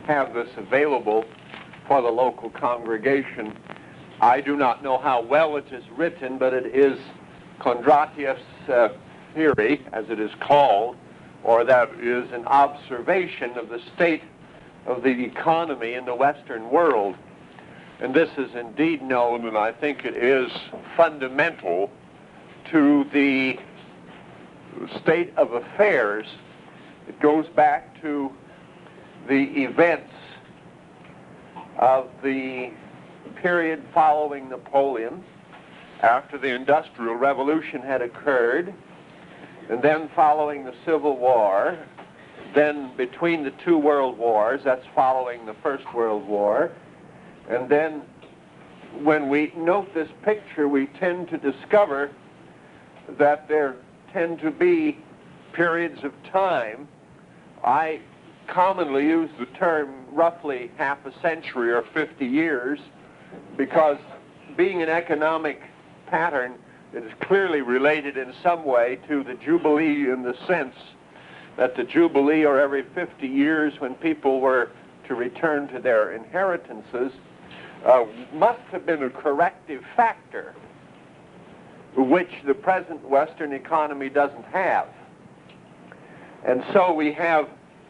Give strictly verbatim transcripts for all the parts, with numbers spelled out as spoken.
have this available for the local congregation. I do not know how well it is written, but it is Kondratiev's uh, theory, as it is called, or that is an observation of the state of the economy in the Western world. And this is indeed known, and I think it is fundamental to the state of affairs. It goes back to the events of the period following Napoleon, after the Industrial Revolution had occurred, and then following the Civil War, then between the two world wars, that's following the First World War, and then when we note this picture, we tend to discover that there tend to be periods of time. I commonly use the term roughly half a century or fifty years, because being an economic pattern, it is clearly related in some way to the Jubilee, in the sense that the Jubilee, or every fifty years when people were to return to their inheritances, uh, must have been a corrective factor, which the present Western economy doesn't have. And so we have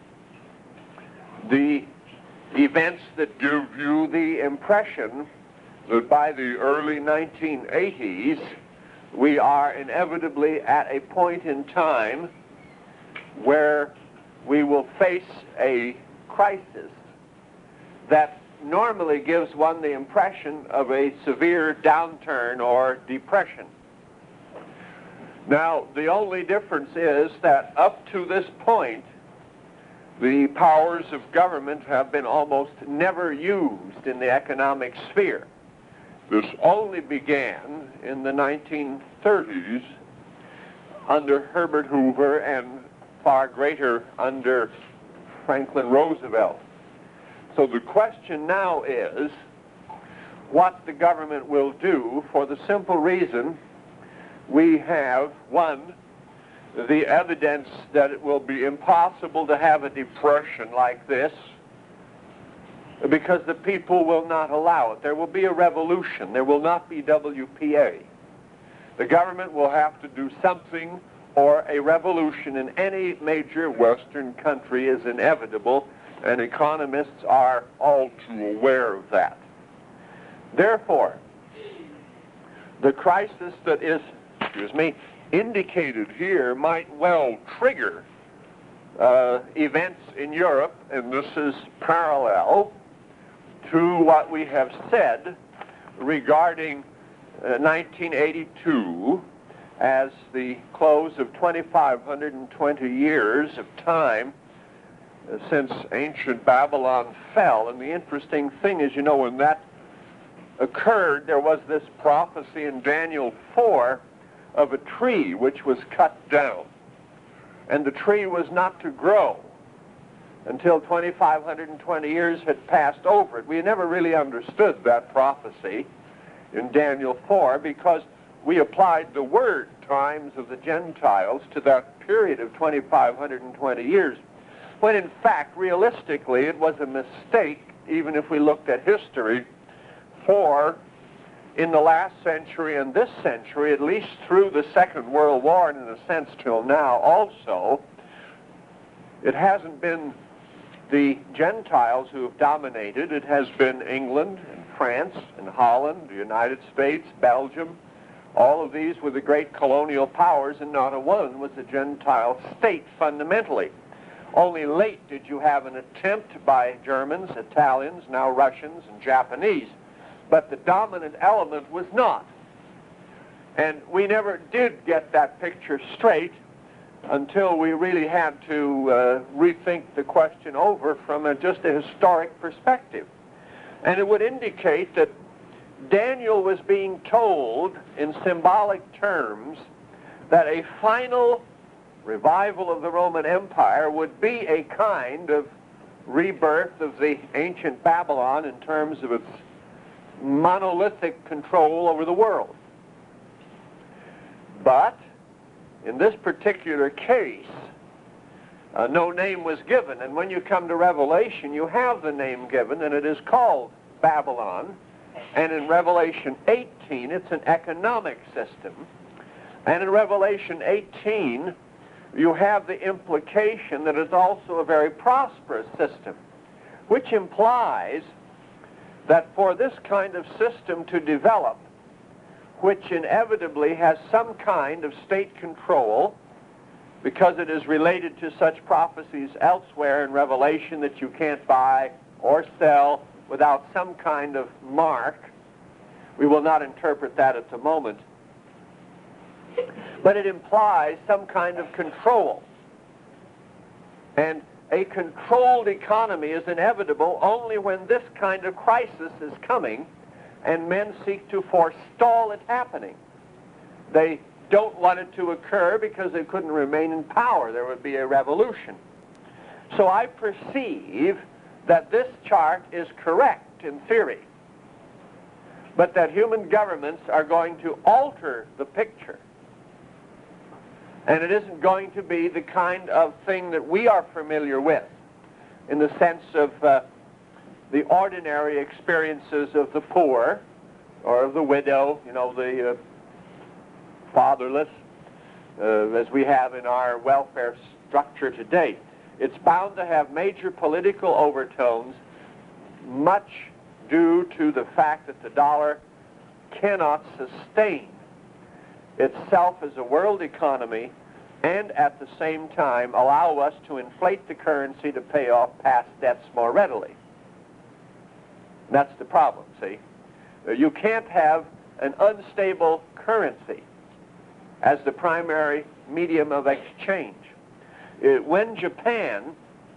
the events that give you the impression that by the early nineteen eighties, we are inevitably at a point in time where we will face a crisis that normally gives one the impression of a severe downturn or depression. Now, the only difference is that up to this point, the powers of government have been almost never used in the economic sphere. This only began in the nineteen thirties under Herbert Hoover, and far greater under Franklin Roosevelt. So the question now is what the government will do, for the simple reason we have, one, the evidence that it will be impossible to have a depression like this because the people will not allow it. There will be a revolution. There will not be W P A. The government will have to do something, or a revolution in any major Western country is inevitable, and economists are all too aware of that. Therefore, the crisis that is, excuse me, indicated here might well trigger uh, events in Europe, and this is parallel to what we have said regarding uh, nineteen eighty-two as the close of two thousand five hundred twenty years of time uh, since ancient Babylon fell. And the interesting thing is, you know, when that occurred, there was this prophecy in Daniel four of a tree which was cut down. And the tree was not to grow until two thousand five hundred twenty years had passed over it. We never really understood that prophecy in Daniel four, because we applied the word times of the Gentiles to that period of two thousand five hundred twenty years, when in fact, realistically, it was a mistake, even if we looked at history, for in the last century and this century, at least through the Second World War, and in a sense till now also, it hasn't been the Gentiles who have dominated. It has been England and France and Holland, the United States, Belgium. All of these were the great colonial powers, and not a one was a Gentile state fundamentally. Only late did you have an attempt by Germans, Italians, now Russians, and Japanese. But the dominant element was not. And we never did get that picture straight until we really had to uh, rethink the question over from a, just a historic perspective. And it would indicate that Daniel was being told in symbolic terms that a final revival of the Roman Empire would be a kind of rebirth of the ancient Babylon in terms of its monolithic control over the world. But in this particular case, Uh, no name was given. And when you come to Revelation, you have the name given, and it is called Babylon. And in Revelation eighteen, it's an economic system. And in Revelation eighteen, you have the implication that it's also a very prosperous system, which implies that for this kind of system to develop, which inevitably has some kind of state control, because it is related to such prophecies elsewhere in Revelation that you can't buy or sell without some kind of mark. We will not interpret that at the moment. But it implies some kind of control. And a controlled economy is inevitable only when this kind of crisis is coming and men seek to forestall it happening. They don't want it to occur because they couldn't remain in power. There would be a revolution. So I perceive that this chart is correct in theory, but that human governments are going to alter the picture. And it isn't going to be the kind of thing that we are familiar with in the sense of uh, the ordinary experiences of the poor or of the widow, you know, the uh, fatherless, uh, as we have in our welfare structure today. It's bound to have major political overtones, much due to the fact that the dollar cannot sustain itself as a world economy and at the same time allow us to inflate the currency to pay off past debts more readily. That's the problem, see? You can't have an unstable currency as the primary medium of exchange. Uh, when Japan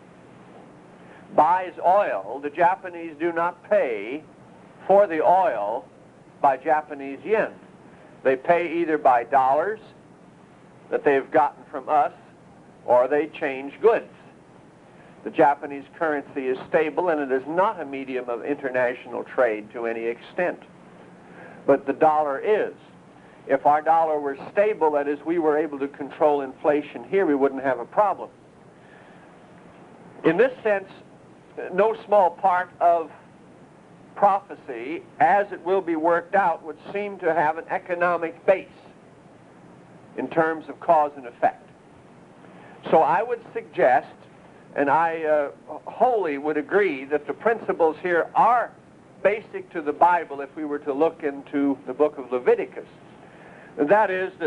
buys oil, the Japanese do not pay for the oil by Japanese yen. They pay either by dollars that they've gotten from us, or they change goods. The Japanese currency is stable, and it is not a medium of international trade to any extent. But the dollar is. If our dollar were stable, that is, we were able to control inflation here, we wouldn't have a problem. In this sense, no small part of prophecy, as it will be worked out, would seem to have an economic base in terms of cause and effect. So I would suggest, and I uh, wholly would agree, that the principles here are basic to the Bible if we were to look into the book of Leviticus. And that is that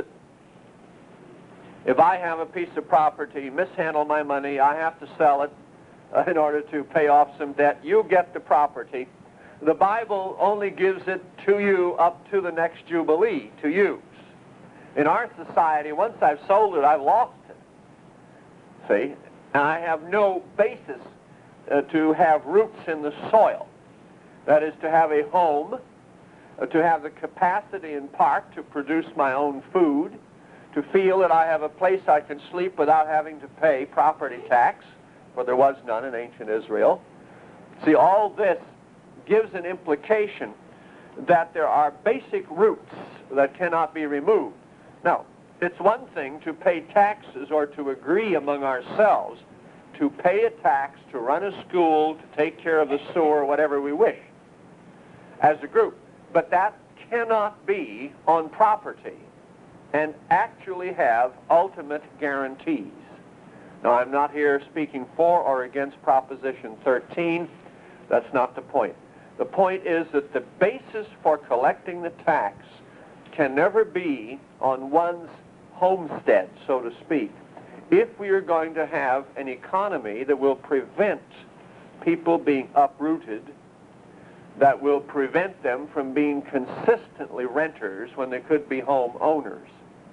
if I have a piece of property, mishandle my money, I have to sell it uh, in order to pay off some debt, you get the property. The Bible only gives it to you up to the next Jubilee to use. In our society, once I've sold it, I've lost it. See? And I have no basis uh, to have roots in the soil. That is, to have a home, uh, to have the capacity in part to produce my own food, to feel that I have a place I can sleep without having to pay property tax, for there was none in ancient Israel. See, all this gives an implication that there are basic roots that cannot be removed. Now, it's one thing to pay taxes or to agree among ourselves to pay a tax, to run a school, to take care of the sewer, whatever we wish, as a group. But that cannot be on property and actually have ultimate guarantees. Now, I'm not here speaking for or against Proposition thirteen. That's not the point. The point is that the basis for collecting the tax can never be on one's homestead, so to speak, if we are going to have an economy that will prevent people being uprooted, that will prevent them from being consistently renters when they could be home owners.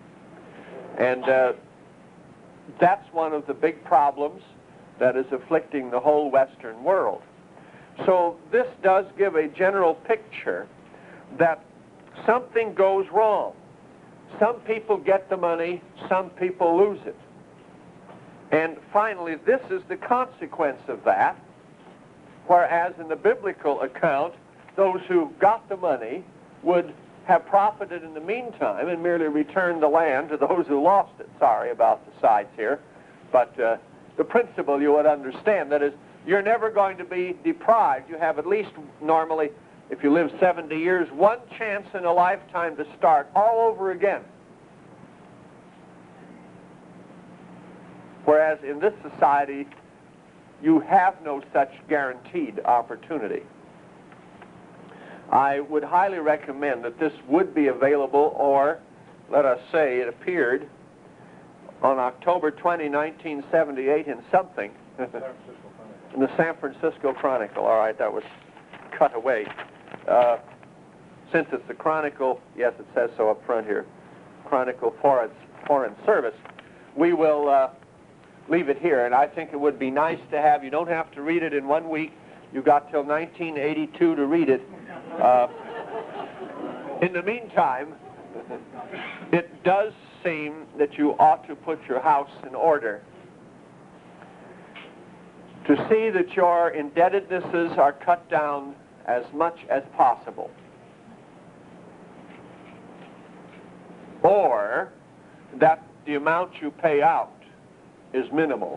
And uh, that's one of the big problems that is afflicting the whole Western world. So this does give a general picture that something goes wrong. Some people get the money, some people lose it. And finally, this is the consequence of that, whereas in the biblical account, those who got the money would have profited in the meantime and merely returned the land to those who lost it. Sorry about the sides here, but uh, the principle you would understand. That is, you're never going to be deprived. You have at least, normally, if you live seventy years, one chance in a lifetime to start all over again. Whereas in this society, you have no such guaranteed opportunity. I would highly recommend that this would be available, or let us say it appeared on October twentieth, nineteen seventy-eight in something. In the San Francisco Chronicle. All right, that was cut away. Uh, since it's the Chronicle, yes, it says so up front here, Chronicle Foreign, Foreign Service, we will uh, leave it here. And I think it would be nice to have, you don't have to read it in one week. You got till nineteen eighty-two to read it. Uh, in the meantime, it does seem that you ought to put your house in order, to see that your indebtednesses are cut down as much as possible, or that the amount you pay out is minimal.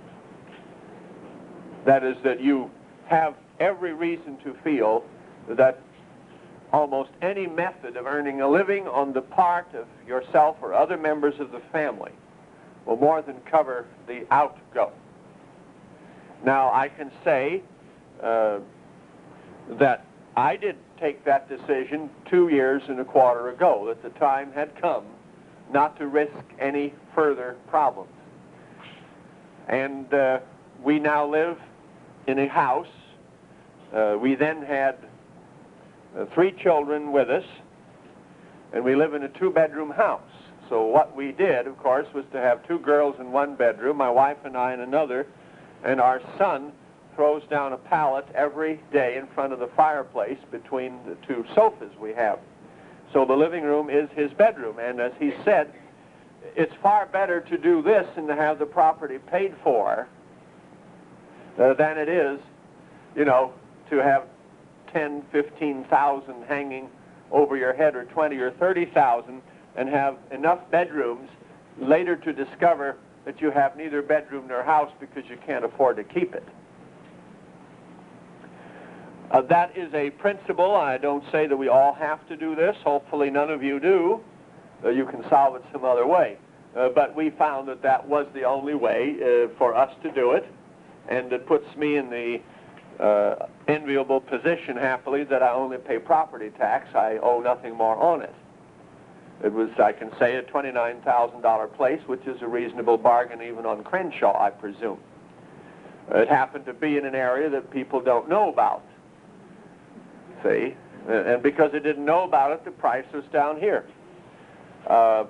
That is, that you have every reason to feel that almost any method of earning a living on the part of yourself or other members of the family will more than cover the outgo. Now, I can say uh, that I did take that decision two years and a quarter ago, that the time had come not to risk any further problems. And uh, we now live in a house. Uh, we then had uh, three children with us, and we live in a two-bedroom house. So what we did, of course, was to have two girls in one bedroom, my wife and I in another, and our son throws down a pallet every day in front of the fireplace between the two sofas we have. So the living room is his bedroom, and as he said, it's far better to do this and to have the property paid for uh, than it is, you know, to have ten, fifteen thousand hanging over your head, or twenty or thirty thousand, and have enough bedrooms later to discover that you have neither bedroom nor house because you can't afford to keep it. Uh, that is a principle. I don't say that we all have to do this. Hopefully none of you do. Uh, you can solve it some other way. Uh, but we found that that was the only way uh, for us to do it, and it puts me in the uh, enviable position, happily, that I only pay property tax. I owe nothing more on it. It was, I can say, a twenty-nine thousand dollar place, which is a reasonable bargain even on Crenshaw, I presume. It happened to be in an area that people don't know about, see? And because they didn't know about it, the price was down here. Uh,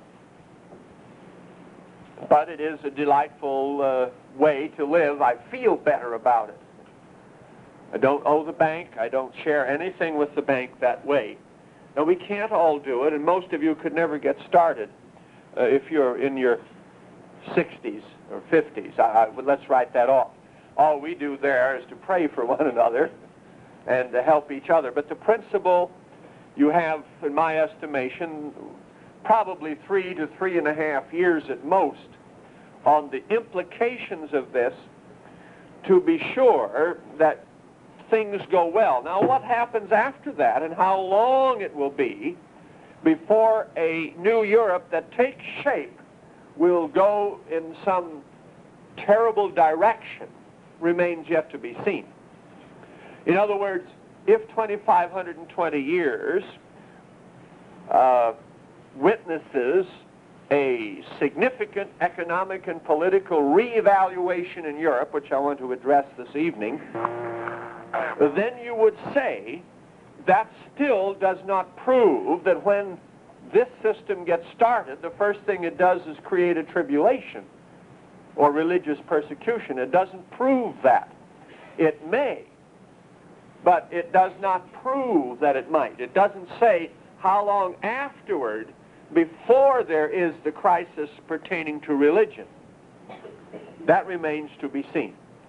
but it is a delightful uh, way to live. I feel better about it. I don't owe the bank. I don't share anything with the bank that way. Now, we can't all do it, and most of you could never get started uh, if you're in your sixties or fifties. I, I, well, let's write that off. All we do there is to pray for one another and to help each other. But the principle, you have, in my estimation, probably three to three and a half years at most on the implications of this to be sure that things go well. Now, what happens after that, and how long it will be before a new Europe that takes shape will go in some terrible direction, remains yet to be seen. In other words, if twenty-five hundred twenty years uh, witnesses a significant economic and political reevaluation in Europe, which I want to address this evening, then you would say that still does not prove that when this system gets started, the first thing it does is create a tribulation or religious persecution. It doesn't prove that. It may, but it does not prove that it might. It doesn't say how long afterward, before there is the crisis pertaining to religion. That remains to be seen.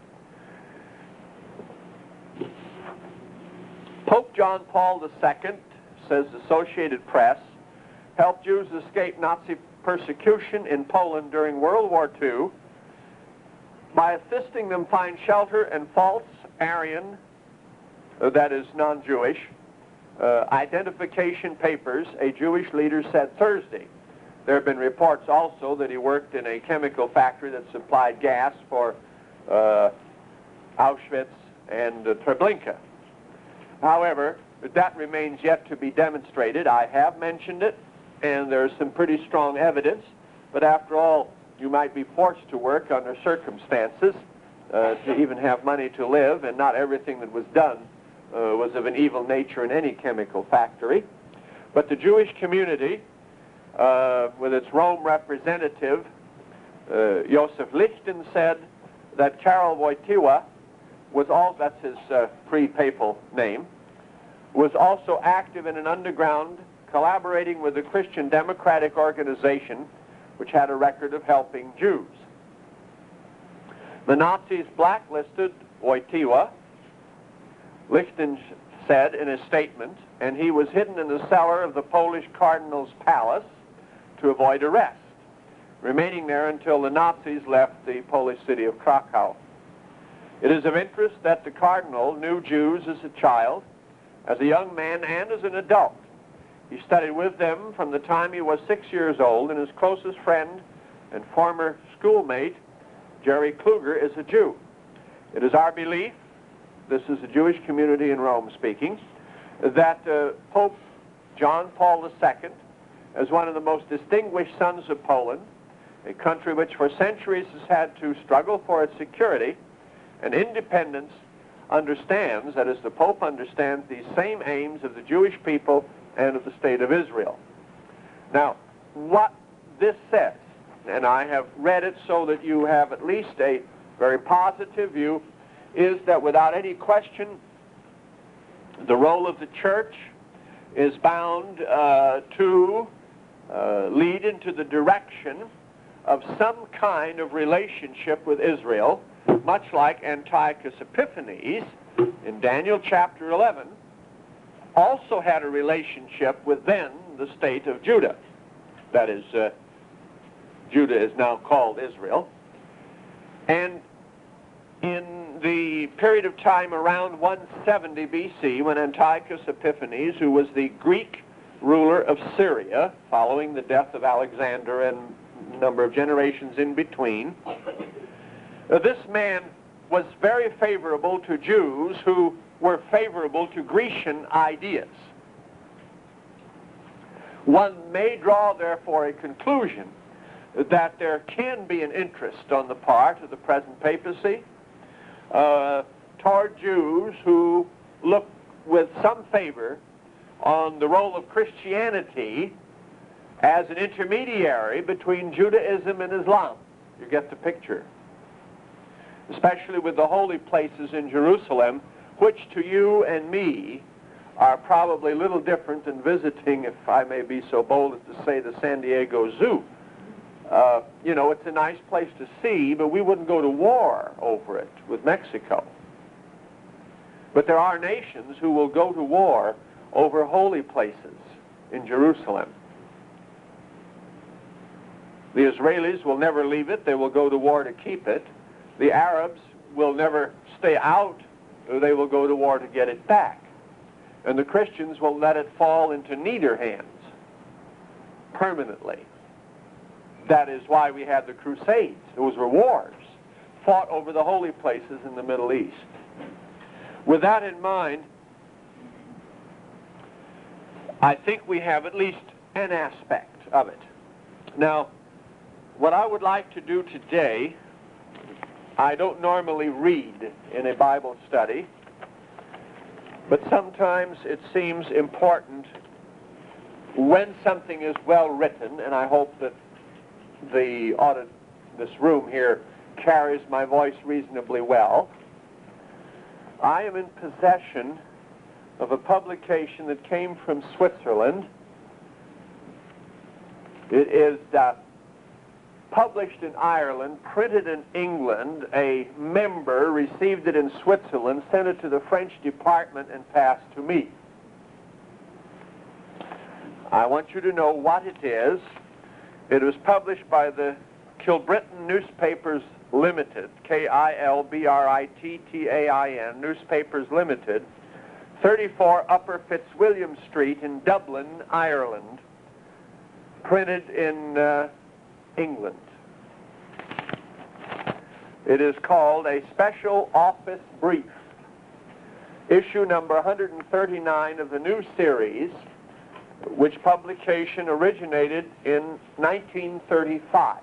Pope John Paul the Second, says Associated Press, helped Jews escape Nazi persecution in Poland during World War Two by assisting them find shelter in false Aryan, uh, that is non-Jewish, uh, identification papers, a Jewish leader said Thursday. There have been reports also that he worked in a chemical factory that supplied gas for uh, Auschwitz and uh, Treblinka. However, that remains yet to be demonstrated. I have mentioned it, and there's some pretty strong evidence, but after all, you might be forced to work under circumstances uh, to even have money to live, and not everything that was done uh, was of an evil nature in any chemical factory. But the Jewish community, uh, with its Rome representative, uh, Joseph Lichten, said that Karol Wojtyła was all, that's his uh, pre-papal name, was also active in an underground, collaborating with the Christian Democratic Organization, which had a record of helping Jews. The Nazis blacklisted Wojtyła, Lichten said in his statement, and he was hidden in the cellar of the Polish cardinal's palace to avoid arrest, remaining there until the Nazis left the Polish city of Krakow. It is of interest that the cardinal knew Jews as a child, as a young man, and as an adult. He studied with them from the time he was six years old, and his closest friend and former schoolmate, Jerry Kluger, is a Jew. It is our belief, this is the Jewish community in Rome speaking, that uh, Pope John Paul the Second, as one of the most distinguished sons of Poland, a country which for centuries has had to struggle for its security and independence, understands, that is, the Pope understands these same aims of the Jewish people and of the state of Israel. Now, what this says, and I have read it so that you have at least a very positive view, is that without any question, the role of the church is bound uh, to uh, lead into the direction of some kind of relationship with Israel, much like Antiochus Epiphanes in Daniel chapter eleven also had a relationship with then the state of Judah. That is, uh, Judah is now called Israel. And in the period of time around one seventy B C, when Antiochus Epiphanes, who was the Greek ruler of Syria, following the death of Alexander and a number of generations in between, uh, this man was very favorable to Jews who were favorable to Grecian ideas. One may draw, therefore, a conclusion that there can be an interest on the part of the present papacy uh, toward Jews who look with some favor on the role of Christianity as an intermediary between Judaism and Islam. You get the picture. Especially with the holy places in Jerusalem, which to you and me are probably little different than visiting, if I may be so bold as to say, the San Diego Zoo. Uh, you know, it's a nice place to see, but we wouldn't go to war over it with Mexico. But there are nations who will go to war over holy places in Jerusalem. The Israelis will never leave it. They will go to war to keep it. The Arabs will never stay out. They will go to war to get it back. And the Christians will let it fall into neither hands permanently. That is why we had the Crusades. Those were wars fought over the holy places in the Middle East. With that in mind, I think we have at least an aspect of it. Now, what I would like to do today, I don't normally read in a Bible study, but sometimes it seems important when something is well written, and I hope that the audit, this room here carries my voice reasonably well. I am in possession of a publication that came from Switzerland. It is uh, published in Ireland, printed in England. A member received it in Switzerland, sent it to the French department, and passed to me. I want you to know what it is. It was published by the Kilbrittain Newspapers Limited, K I L B R I T T A I N, Newspapers Limited, thirty-four Upper Fitzwilliam Street in Dublin, Ireland, printed in uh, England. It is called a Special Office Brief, issue number one hundred thirty-nine of the new series, which publication originated in nineteen thirty-five.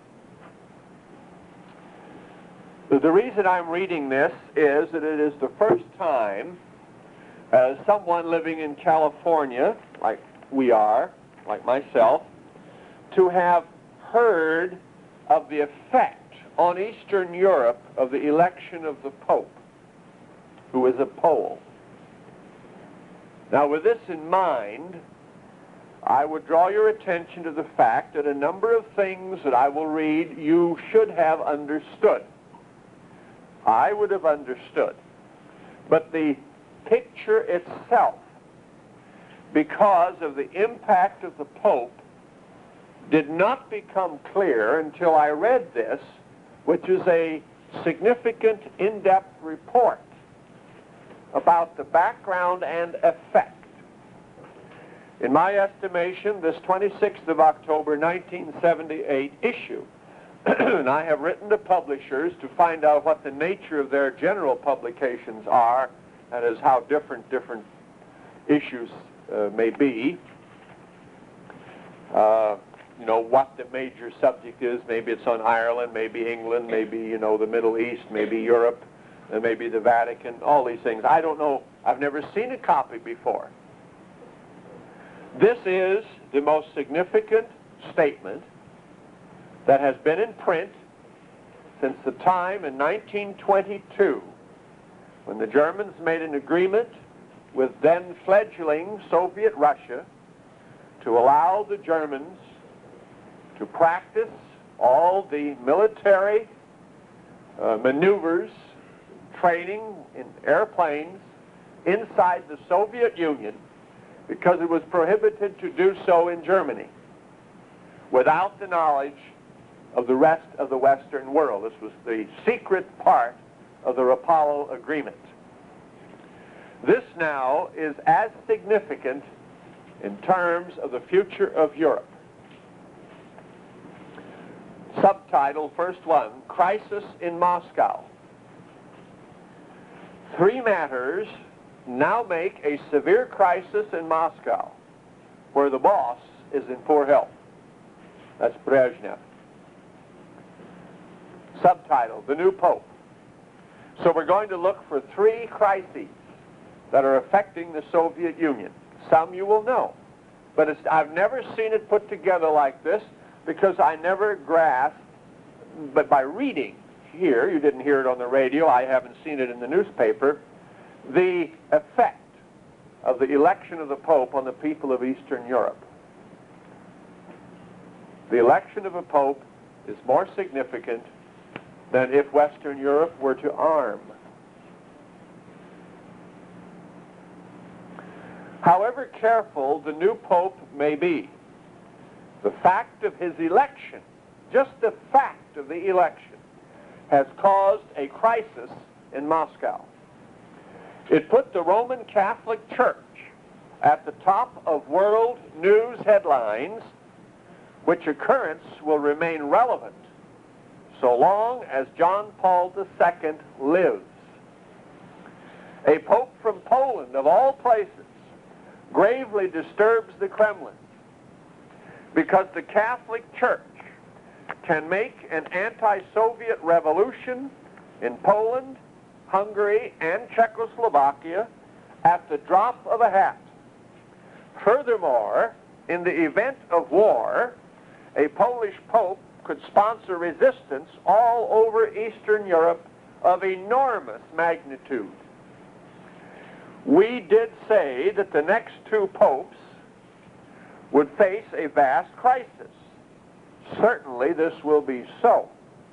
The reason I'm reading this is that it is the first time as someone living in California, like we are, like myself, to have heard of the effect on Eastern Europe of the election of the Pope, who is a Pole. Now, with this in mind, I would draw your attention to the fact that a number of things that I will read you should have understood. I would have understood. But the picture itself, because of the impact of the Pope, did not become clear until I read this, which is a significant in-depth report about the background and effect. In my estimation, this twenty-sixth of October, nineteen seventy-eight issue, and I have written to publishers to find out what the nature of their general publications are, that is, how different different issues uh, may be. Uh, you know, what the major subject is. Maybe it's on Ireland, maybe England, maybe, you know, the Middle East, maybe Europe, and maybe the Vatican, all these things. I don't know. I've never seen a copy before. This is the most significant statement that has been in print since the time in nineteen twenty-two when the Germans made an agreement with then fledgling Soviet Russia to allow the Germans to practice all the military uh, maneuvers, training in airplanes inside the Soviet Union, because it was prohibited to do so in Germany without the knowledge of the rest of the Western world. This was the secret part of the Rapallo Agreement. This now is as significant in terms of the future of Europe. Subtitle, first one, Crisis in Moscow. Three matters now make a severe crisis in Moscow, where the boss is in poor health. That's Brezhnev. Subtitle, The New Pope. So we're going to look for three crises that are affecting the Soviet Union. Some you will know, but it's, I've never seen it put together like this, because I never grasped, but by reading here, you didn't hear it on the radio, I haven't seen it in the newspaper, the effect of the election of the Pope on the people of Eastern Europe. The election of a Pope is more significant than if Western Europe were to arm. However careful the new Pope may be, the fact of his election, just the fact of the election, has caused a crisis in Moscow. It put the Roman Catholic Church at the top of world news headlines, which occurrence will remain relevant so long as John Paul the Second lives. A pope from Poland, of all places, gravely disturbs the Kremlin, because the Catholic Church can make an anti-Soviet revolution in Poland, Hungary, and Czechoslovakia at the drop of a hat. Furthermore, in the event of war, a Polish pope could sponsor resistance all over Eastern Europe of enormous magnitude. We did say that the next two popes would face a vast crisis. Certainly this will be so.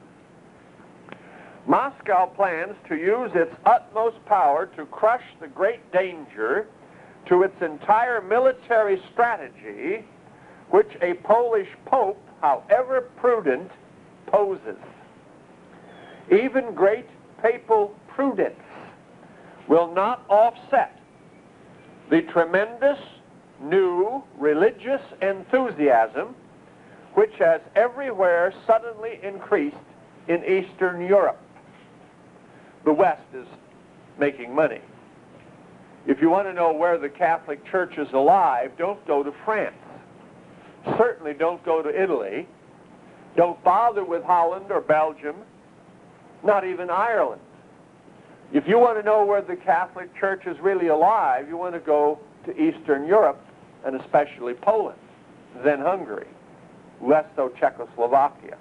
Moscow plans to use its utmost power to crush the great danger to its entire military strategy, which a Polish pope, however prudent, poses. Even great papal prudence will not offset the tremendous new religious enthusiasm which has everywhere suddenly increased in Eastern Europe. The West is making money. If you want to know where the Catholic Church is alive, don't go to France. Certainly don't go to Italy. Don't bother with Holland or Belgium, not even Ireland. If you want to know where the Catholic Church is really alive, you want to go to Eastern Europe, and especially Poland, then Hungary, less so Czechoslovakia.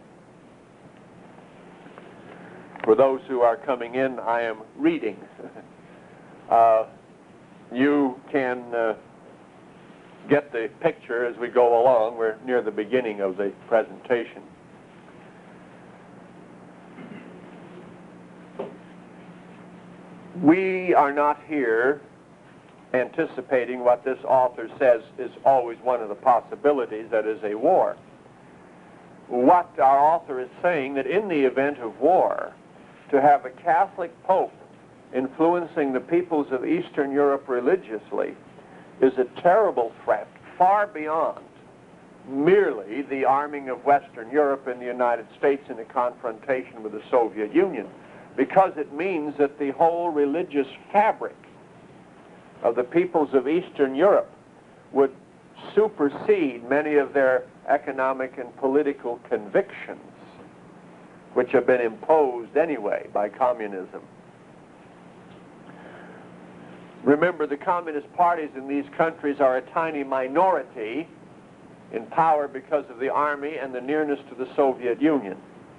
For those who are coming in, I am reading. uh, you can uh, get the picture as we go along. We're near the beginning of the presentation. We are not here anticipating what this author says is always one of the possibilities, that is a war. What our author is saying, that in the event of war, to have a Catholic Pope influencing the peoples of Eastern Europe religiously is a terrible threat, far beyond merely the arming of Western Europe and the United States in a confrontation with the Soviet Union, because it means that the whole religious fabric of the peoples of Eastern Europe would supersede many of their economic and political convictions, which have been imposed anyway by communism. Remember, the communist parties in these countries are a tiny minority in power because of the army and the nearness to the Soviet Union.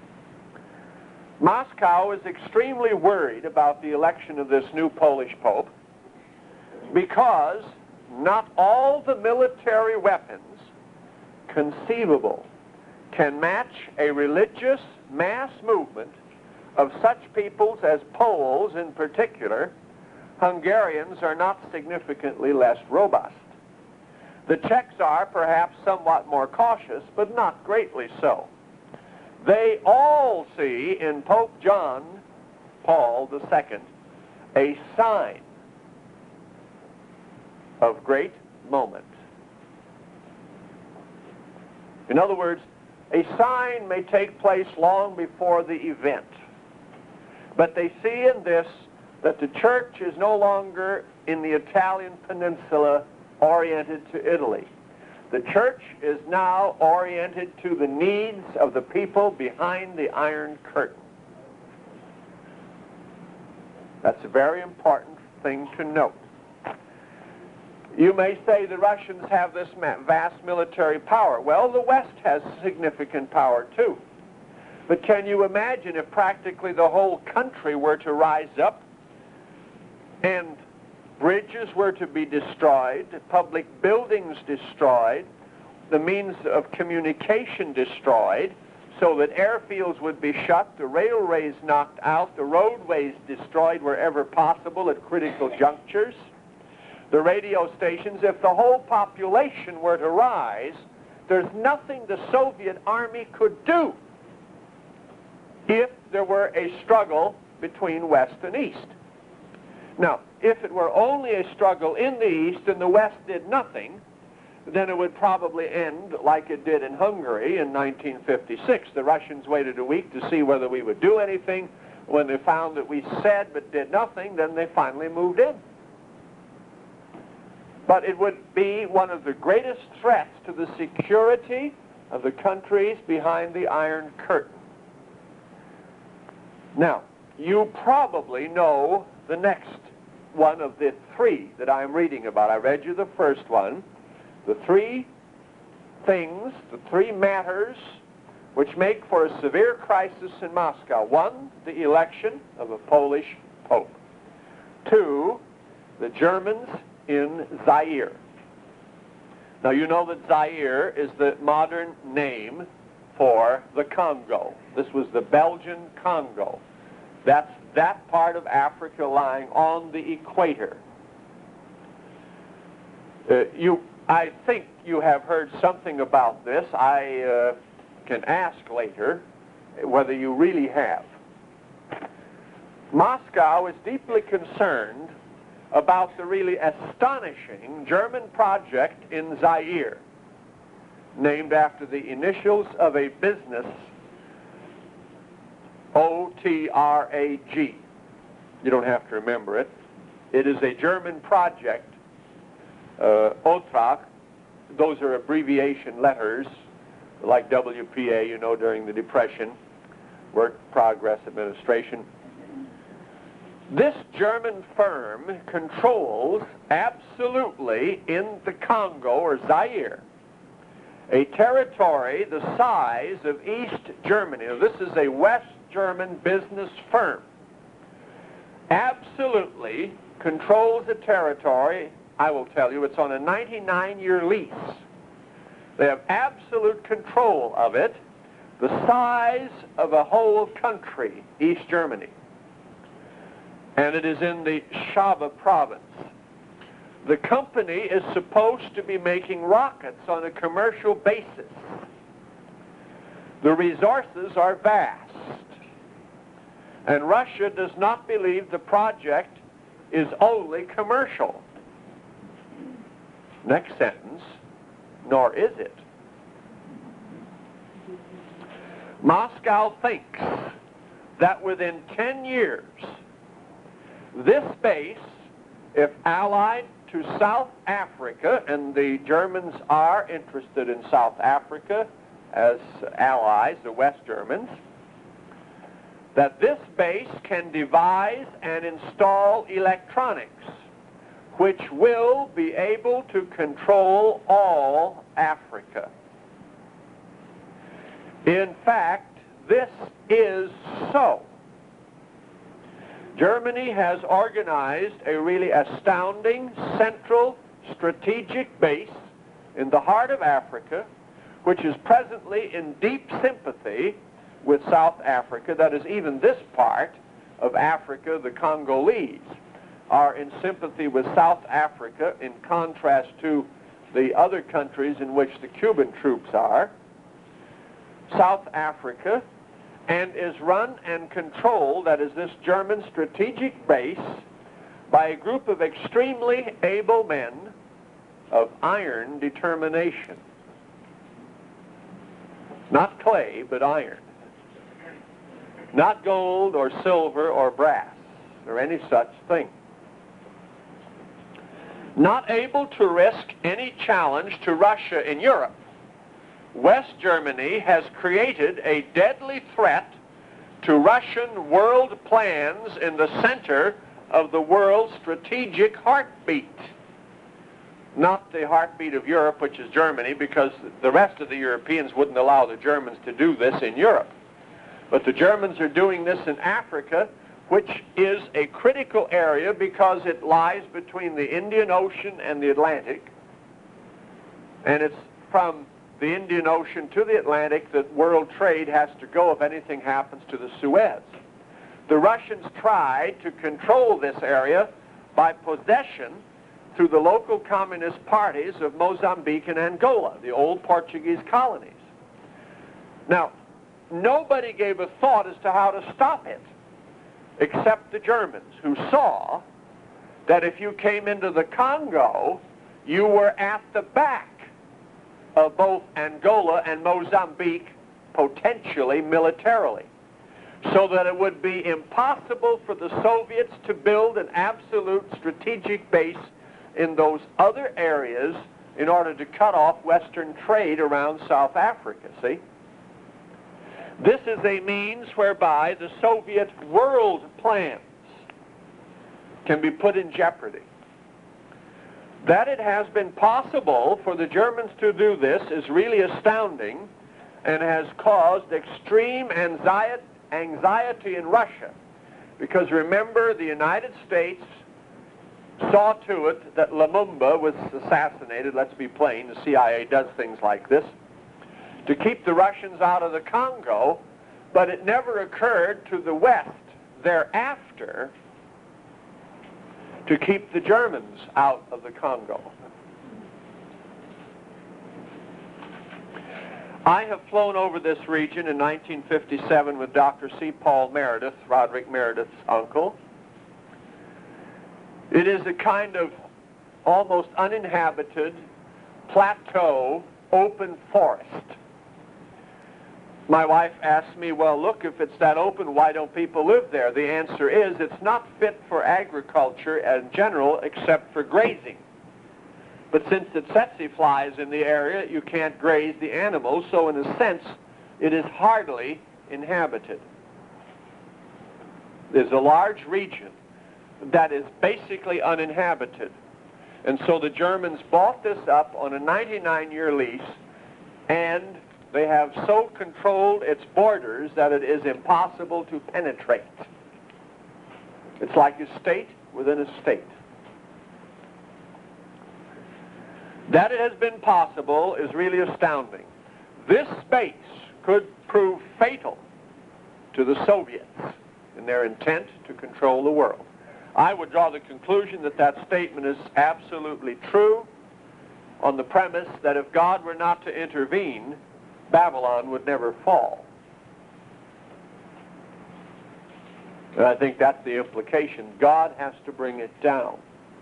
Moscow is extremely worried about the election of this new Polish Pope because not all the military weapons conceivable can match a religious mass movement of such peoples as Poles in particular. Hungarians are not significantly less robust. The Czechs are perhaps somewhat more cautious, but not greatly so. They all see in Pope John Paul the Second a sign of great moment. In other words, a sign may take place long before the event, but they see in this that the church is no longer in the Italian peninsula oriented to Italy. The church is now oriented to the needs of the people behind the Iron Curtain. That's a very important thing to note. You may say the Russians have this vast military power. Well, the West has significant power too. But can you imagine if practically the whole country were to rise up and bridges were to be destroyed, public buildings destroyed, the means of communication destroyed, so that airfields would be shut, the railways knocked out, the roadways destroyed wherever possible at critical junctures, the radio stations. If the whole population were to rise, there's nothing the Soviet army could do if there were a struggle between West and East. Now, if it were only a struggle in the East and the West did nothing, then it would probably end like it did in Hungary in nineteen fifty-six. The Russians waited a week to see whether we would do anything. When they found that we said but did nothing, then they finally moved in. But it would be one of the greatest threats to the security of the countries behind the Iron Curtain. Now, you probably know the next one of the three that I'm reading about. I read you the first one. The three things, the three matters which make for a severe crisis in Moscow. One, the election of a Polish Pope. Two, the Germans in Zaire. Now you know that Zaire is the modern name for the Congo. This was the Belgian Congo. That's that part of Africa lying on the equator. Uh, you, I think you have heard something about this. I uh, can ask later whether you really have. Moscow is deeply concerned about the really astonishing German project in Zaire, named after the initials of a business, O T R A G. You don't have to remember it. It is a German project, uh, O T R A G. Those are abbreviation letters, like W P A, you know, during the Depression, Work Progress Administration. This German firm controls absolutely in the Congo, or Zaire, a territory the size of East Germany. Now, this is a West German business firm. Absolutely controls a territory. I will tell you, it's on a ninety-nine year lease. They have absolute control of it, the size of a whole country, East Germany. And it is in the Shaba province. The company is supposed to be making rockets on a commercial basis. The resources are vast. And Russia does not believe the project is only commercial. Next sentence, nor is it. Moscow thinks that within ten years, this base, if allied to South Africa, and the Germans are interested in South Africa as allies, the West Germans, that this base can devise and install electronics which will be able to control all Africa. In fact, this is so. Germany has organized a really astounding central strategic base in the heart of Africa, which is presently in deep sympathy with South Africa. That is, even this part of Africa, the Congolese, are in sympathy with South Africa in contrast to the other countries in which the Cuban troops are. South Africa, and is run and controlled, that is this German strategic base, by a group of extremely able men of iron determination. Not clay, but iron. Not gold or silver or brass or any such thing. Not able to risk any challenge to Russia in Europe, West Germany has created a deadly threat to Russian world plans in the center of the world's strategic heartbeat. Not the heartbeat of Europe, which is Germany, because the rest of the Europeans wouldn't allow the Germans to do this in Europe. But the Germans are doing this in Africa, which is a critical area because it lies between the Indian Ocean and the Atlantic. And it's from the Indian Ocean to the Atlantic that world trade has to go if anything happens to the Suez. The Russians tried to control this area by possession through the local communist parties of Mozambique and Angola, the old Portuguese colonies. Now, nobody gave a thought as to how to stop it, except the Germans, who saw that if you came into the Congo, you were at the back of both Angola and Mozambique, potentially militarily, so that it would be impossible for the Soviets to build an absolute strategic base in those other areas in order to cut off Western trade around South Africa, see? This is a means whereby the Soviet world plans can be put in jeopardy. That it has been possible for the Germans to do this is really astounding and has caused extreme anxiety, anxiety in Russia. Because remember, the United States saw to it that Lumumba was assassinated. Let's be plain, the C I A does things like this to keep the Russians out of the Congo, but it never occurred to the West thereafter to keep the Germans out of the Congo. I have flown over this region in nineteen fifty-seven with Doctor C. Paul Meredith, Roderick Meredith's uncle. It is a kind of almost uninhabited plateau, open forest. My wife asked me, well, look, if it's that open, why don't people live there? The answer is it's not fit for agriculture in general except for grazing. But since the tsetse flies in the area, you can't graze the animals, so in a sense, it is hardly inhabited. There's a large region that is basically uninhabited. And so the Germans bought this up on a ninety-nine year lease, and they have so controlled its borders that it is impossible to penetrate. It's like a state within a state. That it has been possible is really astounding. This space could prove fatal to the Soviets in their intent to control the world. I would draw the conclusion that that statement is absolutely true on the premise that if God were not to intervene, Babylon would never fall. And I think that's the implication. God has to bring it down.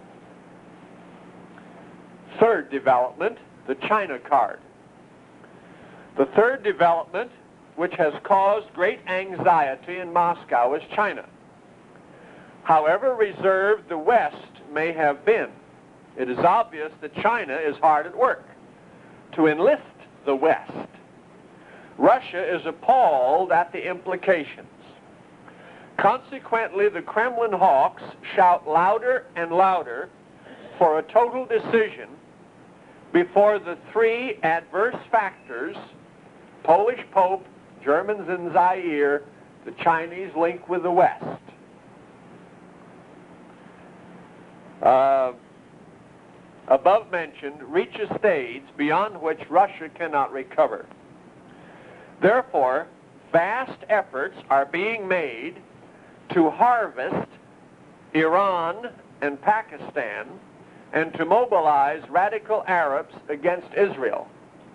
Third development, the China card. The third development, which has caused great anxiety in Moscow, is China. However reserved the West may have been, it is obvious that China is hard at work to enlist the West. Russia is appalled at the implications. Consequently, the Kremlin hawks shout louder and louder for a total decision before the three adverse factors, Polish Pope, Germans in Zaire, the Chinese link with the West, uh, above mentioned, reach a stage beyond which Russia cannot recover. Therefore, vast efforts are being made to harvest Iran and Pakistan and to mobilize radical Arabs against Israel.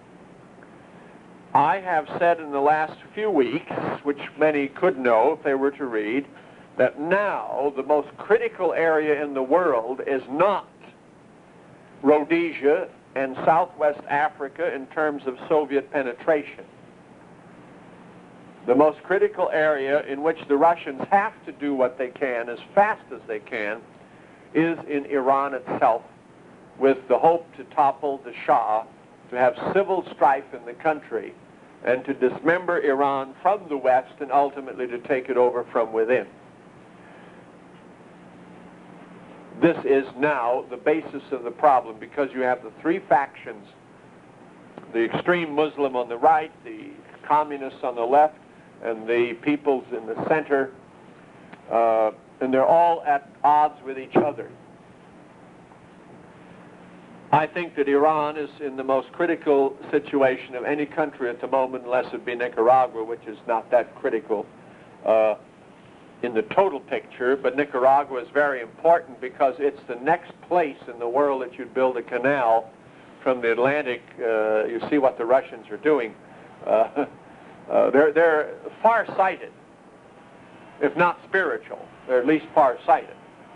I have said in the last few weeks, which many could know if they were to read, that now the most critical area in the world is not Rhodesia and Southwest Africa in terms of Soviet penetration. The most critical area in which the Russians have to do what they can as fast as they can is in Iran itself, with the hope to topple the Shah, to have civil strife in the country, and to dismember Iran from the West and ultimately to take it over from within. This is now the basis of the problem, because you have the three factions, the extreme Muslim on the right, the communists on the left, and the peoples in the center, uh, and they're all at odds with each other. I think that Iran is in the most critical situation of any country at the moment, unless it be Nicaragua, which is not that critical uh, in the total picture, but Nicaragua is very important because it's the next place in the world that you'd build a canal from the Atlantic. Uh, you see what the Russians are doing. Uh, uh, they're, they're far-sighted, if not spiritual. They're at least far-sighted.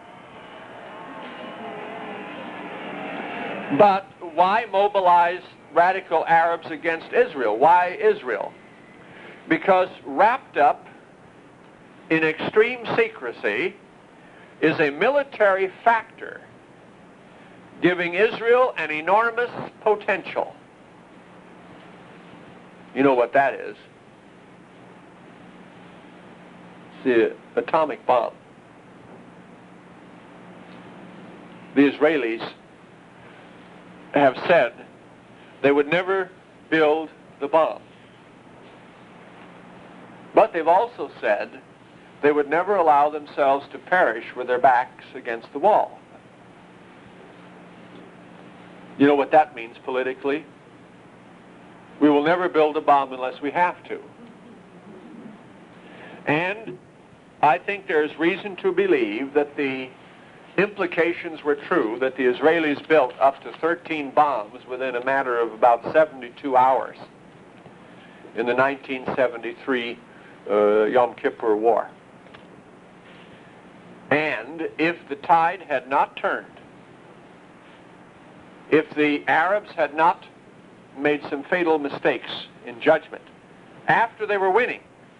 But why mobilize radical Arabs against Israel? Why Israel? Because wrapped up in extreme secrecy is a military factor giving Israel an enormous potential. You know what that is? It's the atomic bomb. The Israelis have said they would never build the bomb. But they've also said they would never allow themselves to perish with their backs against the wall. You know what that means politically? We will never build a bomb unless we have to. And I think there's reason to believe that the implications were true, that the Israelis built up to thirteen bombs within a matter of about seventy-two hours. in the nineteen seventy-three uh, Yom Kippur War. And if the tide had not turned, if the Arabs had not made some fatal mistakes in judgment, after they were winning,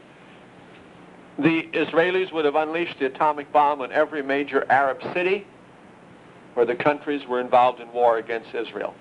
the Israelis would have unleashed the atomic bomb on every major Arab city where the countries were involved in war against Israel.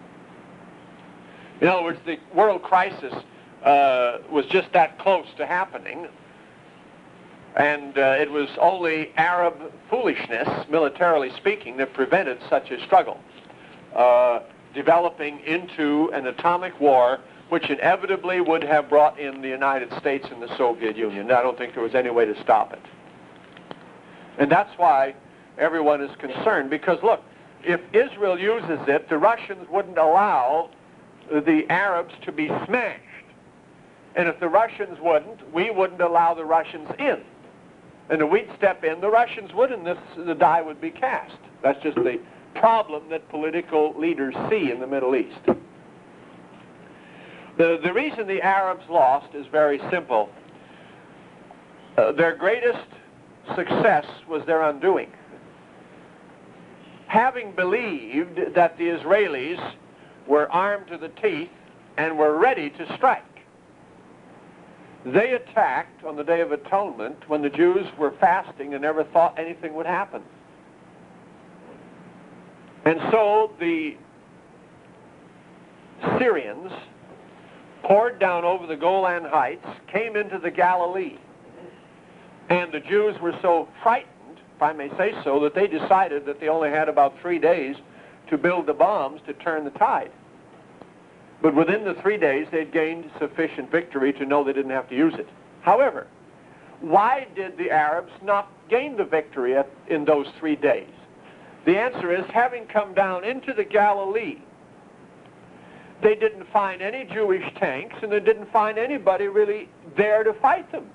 In other words, the world crisis uh, was just that close to happening, and uh, it was only Arab foolishness, militarily speaking, that prevented such a struggle uh, developing into an atomic war, which inevitably would have brought in the United States and the Soviet Union. I don't think there was any way to stop it. And that's why everyone is concerned, because look, if Israel uses it, the Russians wouldn't allow the Arabs to be smashed. And if the Russians wouldn't, we wouldn't allow the Russians in. And if we'd step in, the Russians would, and this, the die would be cast. That's just the problem that political leaders see in the Middle East. The, the reason the Arabs lost is very simple. Uh, their greatest success was their undoing. Having believed that the Israelis were armed to the teeth and were ready to strike, they attacked on the Day of Atonement when the Jews were fasting and never thought anything would happen. And so the Syrians poured down over the Golan Heights, came into the Galilee, and the Jews were so frightened, if I may say so, that they decided that they only had about three days to build the bombs to turn the tide. But within the three days, they'd gained sufficient victory to know they didn't have to use it. However, why did the Arabs not gain the victory at, in those three days? The answer is, having come down into the Galilee, they didn't find any Jewish tanks, and they didn't find anybody really there to fight them.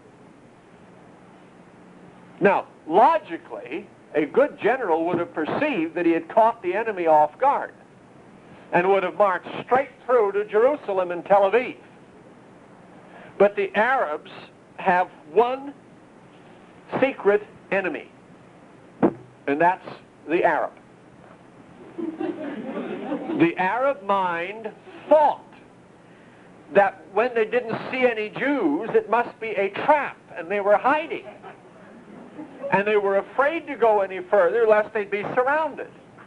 Now, logically, a good general would have perceived that he had caught the enemy off guard and would have marched straight through to Jerusalem and Tel Aviv. But the Arabs have one secret enemy, and that's the Arab. The Arab mind thought that when they didn't see any Jews, it must be a trap, and they were hiding. And they were afraid to go any further lest they'd be surrounded.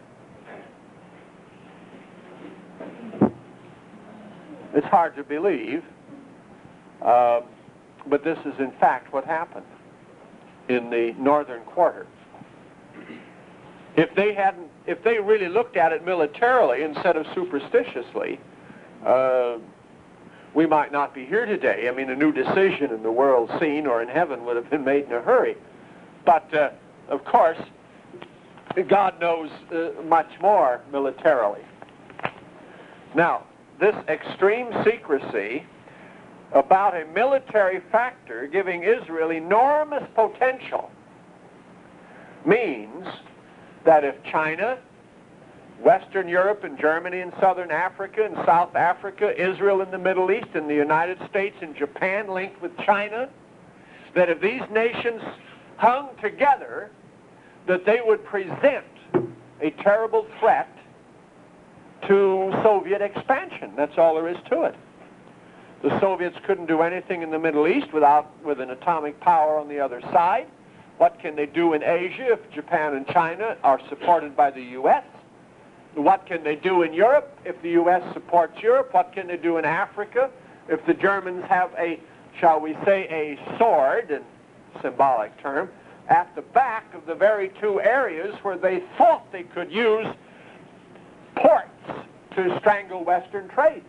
It's hard to believe, uh, but this is in fact what happened in the northern quarter. If they hadn't, if they really looked at it militarily instead of superstitiously, uh, we might not be here today. I mean, a new decision in the world scene or in heaven would have been made in a hurry. But, uh, of course, God knows uh, much more militarily. Now, this extreme secrecy about a military factor giving Israel enormous potential means that if China, Western Europe and Germany and Southern Africa and South Africa, Israel and the Middle East and the United States and Japan linked with China, that if these nations hung together, that they would present a terrible threat to Soviet expansion. That's all there is to it. The Soviets couldn't do anything in the Middle East without with an atomic power on the other side. What can they do in Asia if Japan and China are supported by the U S? What can they do in Europe if the U S supports Europe? What can they do in Africa if the Germans have a, shall we say, a sword, in symbolic term, at the back of the very two areas where they thought they could use ports to strangle Western trade?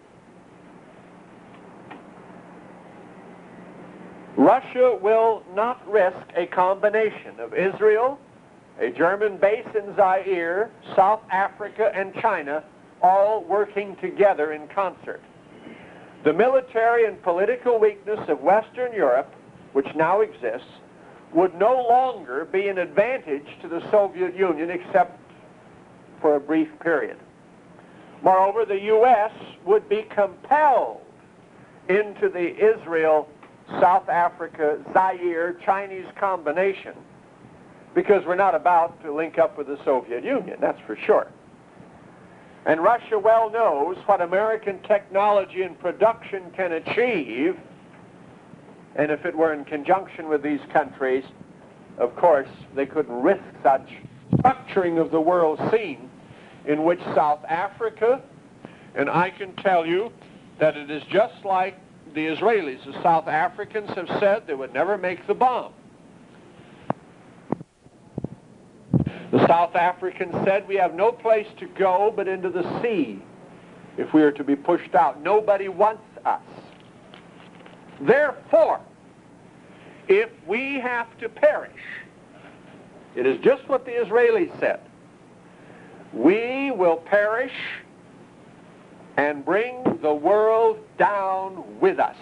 Russia will not risk a combination of Israel, a German base in Zaire, South Africa, and China, all working together in concert. The military and political weakness of Western Europe, which now exists, would no longer be an advantage to the Soviet Union except for a brief period. Moreover, the U S would be compelled into the Israel, South Africa, Zaire, Chinese combination, because we're not about to link up with the Soviet Union, that's for sure. And Russia well knows what American technology and production can achieve, and if it were in conjunction with these countries, of course, they couldn't risk such structuring of the world scene in which South Africa, and I can tell you that it is just like the Israelis. The South Africans have said they would never make the bomb. The South Africans said we have no place to go but into the sea if we are to be pushed out. Nobody wants us. Therefore, if we have to perish, it is just what the Israelis said. We will perish and bring the world down with us.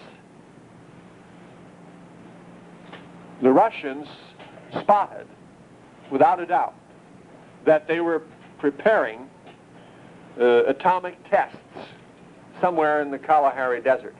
The Russians spotted, without a doubt, that they were preparing uh, atomic tests somewhere in the Kalahari Desert,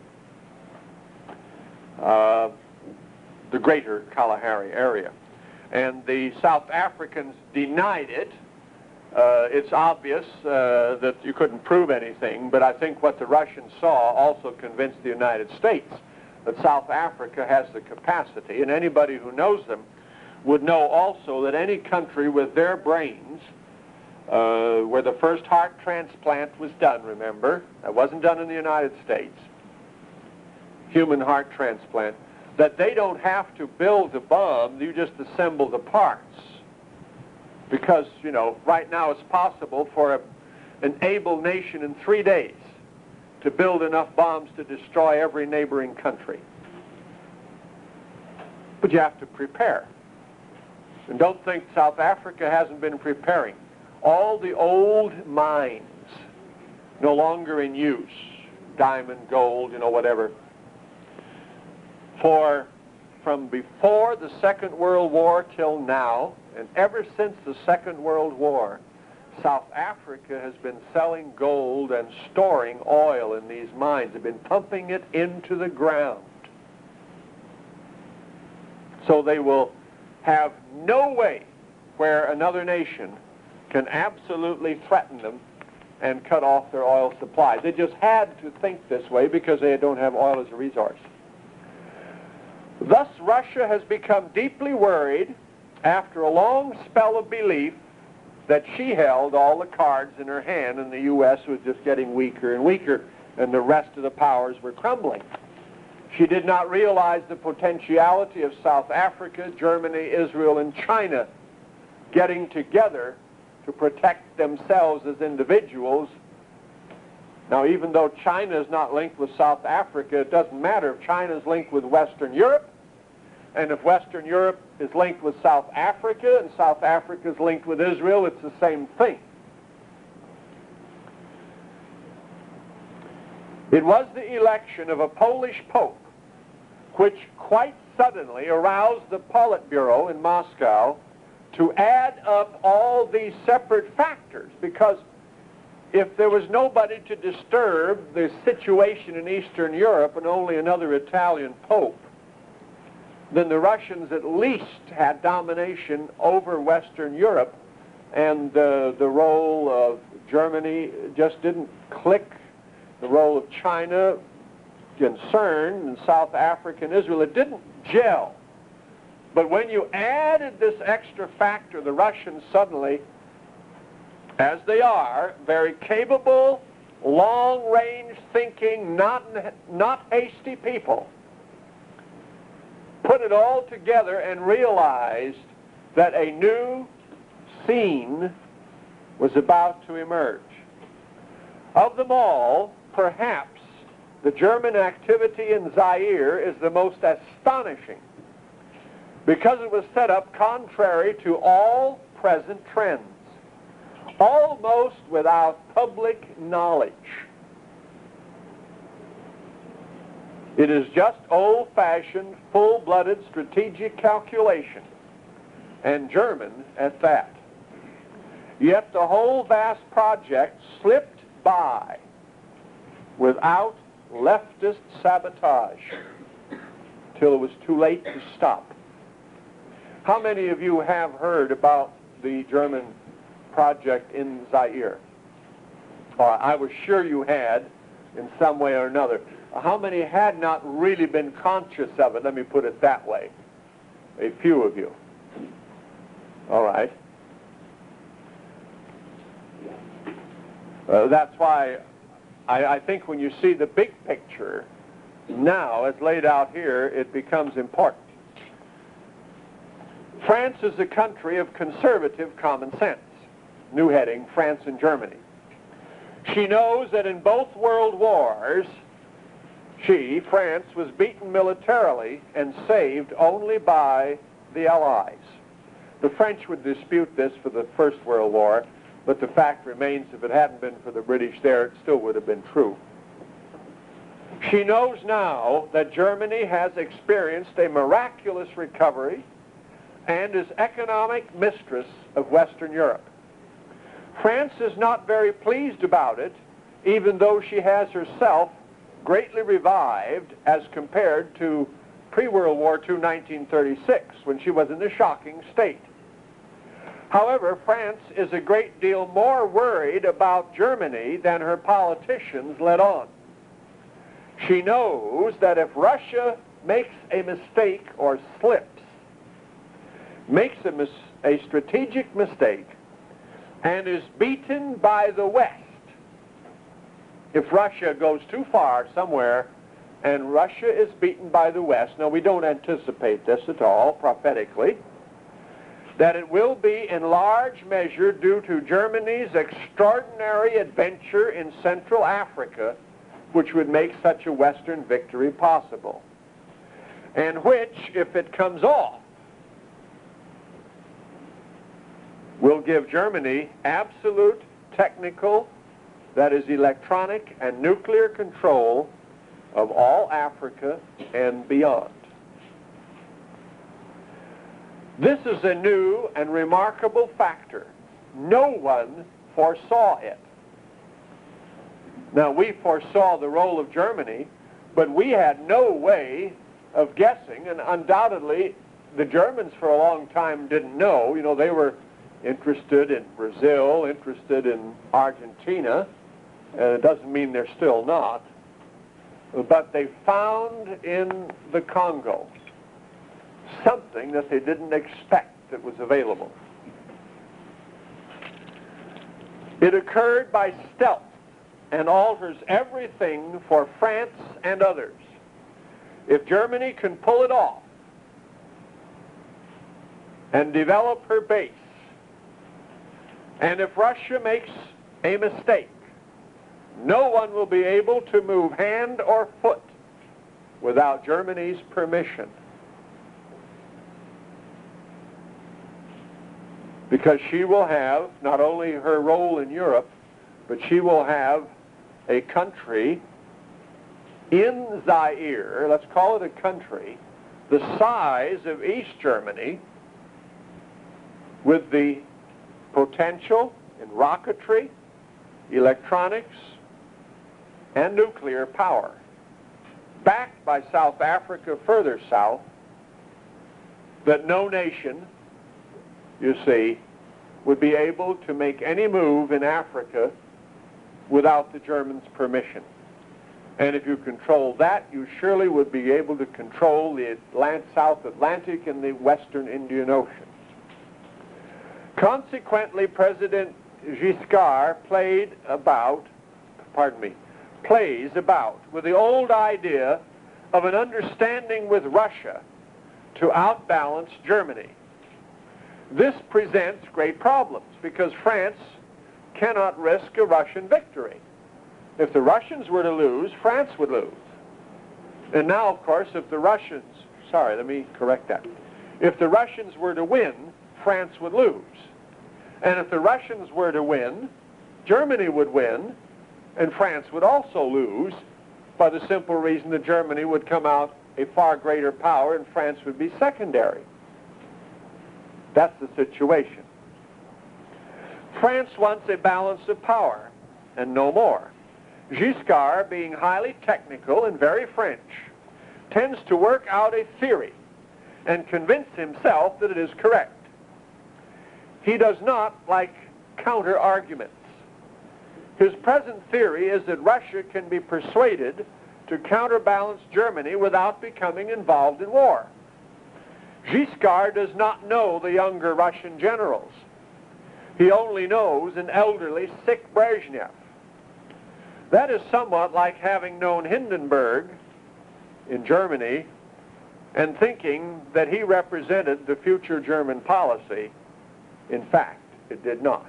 uh, the greater Kalahari area. And the South Africans denied it. Uh, it's obvious uh, that you couldn't prove anything, but I think what the Russians saw also convinced the United States that South Africa has the capacity, and anybody who knows them would know also that any country with their brains, uh, where the first heart transplant was done, remember, that wasn't done in the United States, human heart transplant, that they don't have to build a bomb, you just assemble the parts. Because, you know, right now it's possible for a, an able nation in three days to build enough bombs to destroy every neighboring country. But you have to prepare. And don't think South Africa hasn't been preparing. All the old mines, no longer in use, diamond, gold, you know, whatever, for from before the Second World War till now, and ever since the Second World War, South Africa has been selling gold and storing oil in these mines. They've been pumping it into the ground. So they will have no way where another nation can absolutely threaten them and cut off their oil supply. They just had to think this way because they don't have oil as a resource. Thus, Russia has become deeply worried after a long spell of belief that she held all the cards in her hand and the U S was just getting weaker and weaker and the rest of the powers were crumbling. She did not realize the potentiality of South Africa, Germany, Israel, and China getting together to protect themselves as individuals. Now, even though China is not linked with South Africa, it doesn't matter if China is linked with Western Europe, and if Western Europe is linked with South Africa, and South Africa is linked with Israel, it's the same thing. It was the election of a Polish pope which quite suddenly aroused the Politburo in Moscow to add up all these separate factors, because if there was nobody to disturb the situation in Eastern Europe and only another Italian pope, then the Russians at least had domination over Western Europe, and uh, the role of Germany just didn't click. The role of China, concerned, and South Africa and Israel, it didn't gel. But when you added this extra factor, the Russians suddenly, as they are, very capable, long-range thinking, not, not hasty people, put it all together and realized that a new scene was about to emerge. Of them all, perhaps the German activity in Zaire is the most astonishing, because it was set up contrary to all present trends, almost without public knowledge. It is just old-fashioned, full-blooded strategic calculation, and German at that. Yet the whole vast project slipped by without leftist sabotage till it was too late to stop. How many of you have heard about the German project in Zaire? Uh, I was sure you had in some way or another. How many had not really been conscious of it? Let me put it that way. A few of you. All right. Uh, that's why I, I think when you see the big picture now as laid out here, it becomes important. France is a country of conservative common sense. New heading, France and Germany. She knows that in both world wars, she, France, was beaten militarily and saved only by the Allies. The French would dispute this for the First World War, but the fact remains, if it hadn't been for the British there, it still would have been true. She knows now that Germany has experienced a miraculous recovery and is economic mistress of Western Europe. France is not very pleased about it, even though she has herself greatly revived as compared to pre-World War Two nineteen thirty-six, when she was in a shocking state. However, France is a great deal more worried about Germany than her politicians let on. She knows that if Russia makes a mistake or slips, makes a, mis a strategic mistake, and is beaten by the West, if Russia goes too far somewhere and Russia is beaten by the West, now we don't anticipate this at all prophetically, that it will be in large measure due to Germany's extraordinary adventure in Central Africa, which would make such a Western victory possible, and which, if it comes off, will give Germany absolute technical, that is electronic and nuclear control of all Africa and beyond. This is a new and remarkable factor. No one foresaw it. Now, we foresaw the role of Germany, but we had no way of guessing, and undoubtedly the Germans for a long time didn't know. You know, they were interested in Brazil, interested in Argentina, and it doesn't mean they're still not, but they found in the Congo something that they didn't expect that was available. It occurred by stealth and alters everything for France and others. If Germany can pull it off and develop her base, and if Russia makes a mistake, no one will be able to move hand or foot without Germany's permission. Because she will have not only her role in Europe, but she will have a country in Zaire, let's call it a country, the size of East Germany, with the potential in rocketry, electronics, and nuclear power, backed by South Africa further south, that no nation, you see, would be able to make any move in Africa without the Germans' permission. And if you control that, you surely would be able to control the Atlant- South Atlantic and the Western Indian Ocean. Consequently, President Giscard played about, pardon me, plays about with the old idea of an understanding with Russia to outbalance Germany. This presents great problems because France cannot risk a Russian victory. If the Russians were to lose, France would lose. And now, of course, if the Russians, sorry, let me correct that. If the Russians were to win, France would lose. And if the Russians were to win, Germany would win, and France would also lose, by the simple reason that Germany would come out a far greater power and France would be secondary. That's the situation. France wants a balance of power, and no more. Giscard, being highly technical and very French, tends to work out a theory and convince himself that it is correct. He does not like counter-arguments. His present theory is that Russia can be persuaded to counterbalance Germany without becoming involved in war. Giscard does not know the younger Russian generals. He only knows an elderly, sick Brezhnev. That is somewhat like having known Hindenburg in Germany and thinking that he represented the future German policy. In fact, it did not.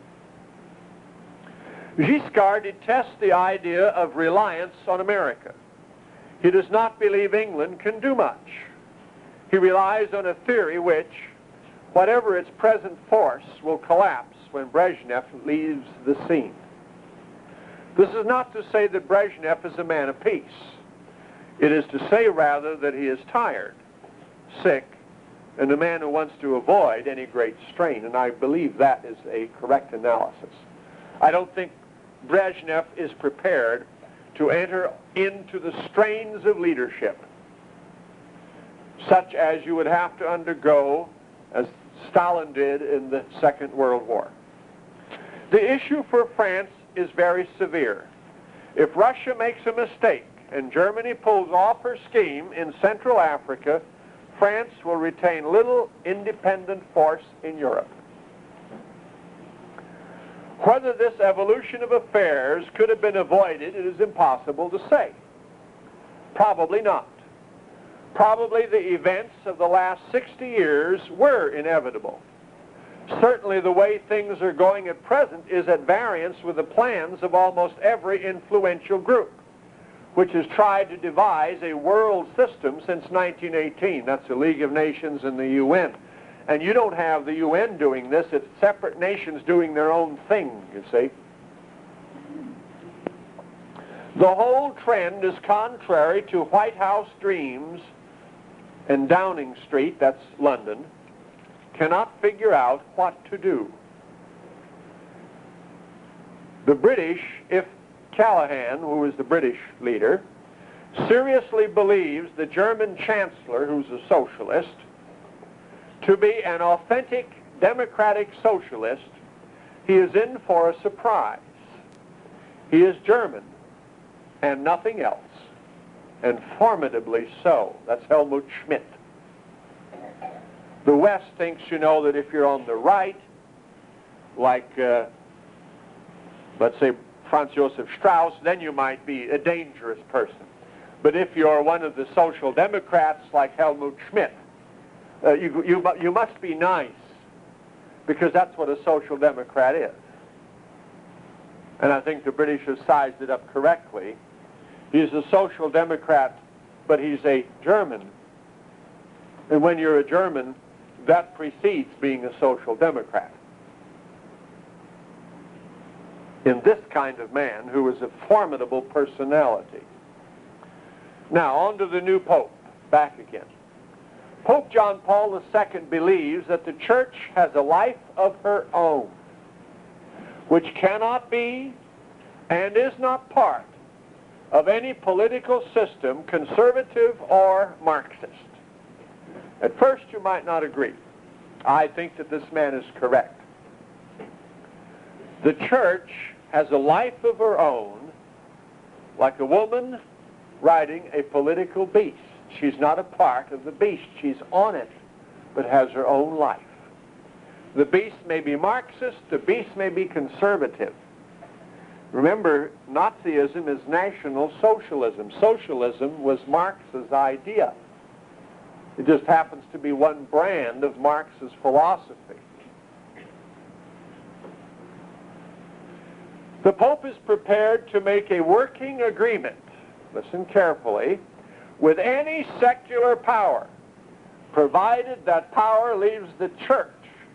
Giscard detests the idea of reliance on America. He does not believe England can do much. He relies on a theory which, whatever its present force, will collapse when Brezhnev leaves the scene. This is not to say that Brezhnev is a man of peace. It is to say, rather, that he is tired, sick, and a man who wants to avoid any great strain, and I believe that is a correct analysis. I don't think Brezhnev is prepared to enter into the strains of leadership, such as you would have to undergo as Stalin did in the Second World War. The issue for France is very severe. If Russia makes a mistake and Germany pulls off her scheme in Central Africa, France will retain little independent force in Europe. Whether this evolution of affairs could have been avoided, it is impossible to say. Probably not. Probably the events of the last sixty years were inevitable. Certainly the way things are going at present is at variance with the plans of almost every influential group, which has tried to devise a world system since nineteen eighteen. That's the League of Nations and the U N. And you don't have the U N doing this. It's separate nations doing their own thing, you see. The whole trend is contrary to White House dreams, and Downing Street, that's London, cannot figure out what to do. The British, if Callahan, who is the British leader, seriously believes the German Chancellor, who's a socialist, to be an authentic democratic socialist, he is in for a surprise. He is German and nothing else, and formidably so. That's Helmut Schmidt. The West thinks, you know, that if you're on the right, like, uh, let's say, Franz Josef Strauss, then you might be a dangerous person. But if you're one of the social democrats like Helmut Schmidt, uh, you, you, you must be nice, because that's what a social democrat is. And I think the British have sized it up correctly. He's a social democrat, but he's a German. And when you're a German, that precedes being a social democrat. In this kind of man who is a formidable personality. Now, on to the new Pope, back again. Pope John Paul the Second believes that the Church has a life of her own, which cannot be and is not part of any political system, conservative or Marxist. At first, you might not agree. I think that this man is correct. The Church has a life of her own, like a woman riding a political beast. She's not a part of the beast. She's on it, but has her own life. The beast may be Marxist, the beast may be conservative. Remember, Nazism is National Socialism. Socialism was Marx's idea. It just happens to be one brand of Marx's philosophy. The Pope is prepared to make a working agreement, listen carefully, with any secular power, provided that power leaves the Church,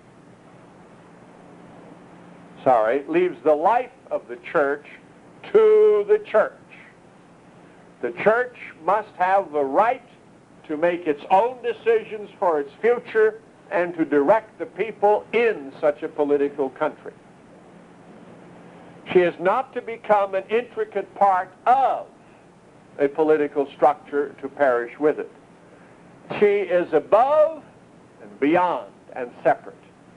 sorry, leaves the life of the Church to the Church. The Church must have the right to make its own decisions for its future and to direct the people in such a political country. She is not to become an intricate part of a political structure to perish with it. She is above and beyond and separate.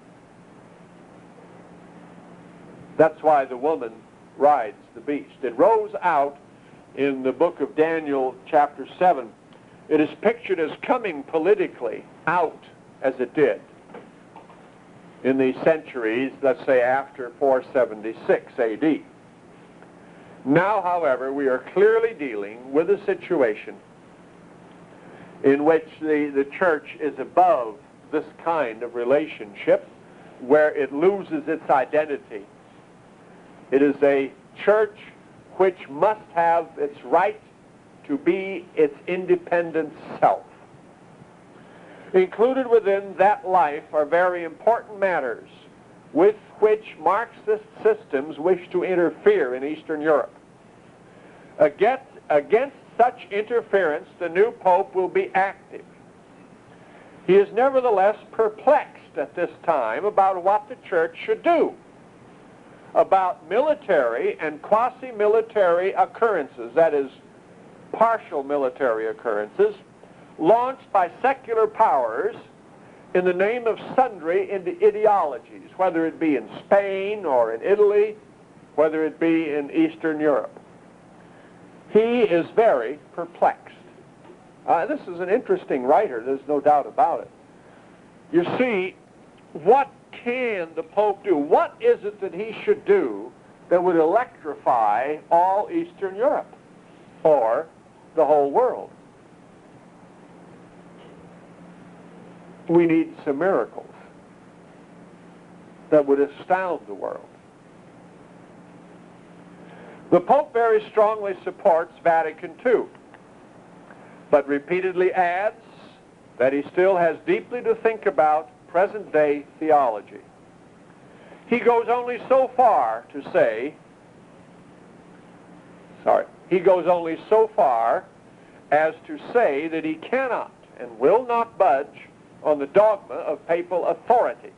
That's why the woman rides the beast. It rose out in the book of Daniel, chapter seven. It is pictured as coming politically out as it did in the centuries, let's say, after four seventy-six A D. Now, however, we are clearly dealing with a situation in which the, the church is above this kind of relationship, where it loses its identity. It is a church which must have its right to be its independent self. Included within that life are very important matters with which Marxist systems wish to interfere in Eastern Europe. Against, against such interference, the new pope will be active. He is nevertheless perplexed at this time about what the church should do about military and quasi-military occurrences, that is, partial military occurrences, launched by secular powers in the name of sundry ideologies, whether it be in Spain or in Italy, whether it be in Eastern Europe. He is very perplexed. Uh, this is an interesting writer, there's no doubt about it. You see, what can the Pope do? What is it that he should do that would electrify all Eastern Europe or the whole world? We need some miracles that would astound the world. The Pope very strongly supports Vatican two, but repeatedly adds that he still has deeply to think about present-day theology. He goes only so far to say, sorry, he goes only so far as to say that he cannot and will not budge on the dogma of papal authority.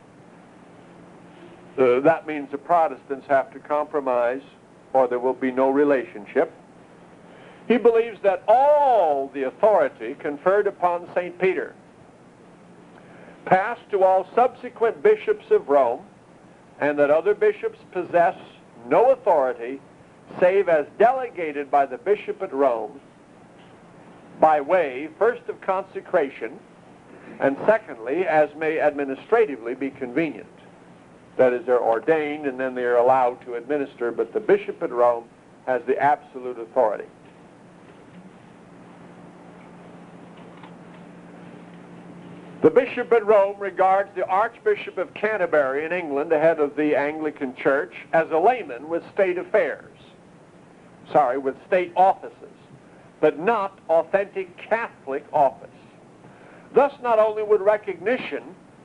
Uh, that means the Protestants have to compromise or there will be no relationship. He believes that all the authority conferred upon Saint Peter passed to all subsequent bishops of Rome, and that other bishops possess no authority save as delegated by the bishop at Rome by way, first, of consecration, and secondly, as may administratively be convenient. That is, they're ordained and then they're allowed to administer, but the bishop at Rome has the absolute authority. The bishop at Rome regards the Archbishop of Canterbury in England, the head of the Anglican Church, as a layman with state affairs. Sorry, with state offices, but not authentic Catholic office. Thus, not only would recognition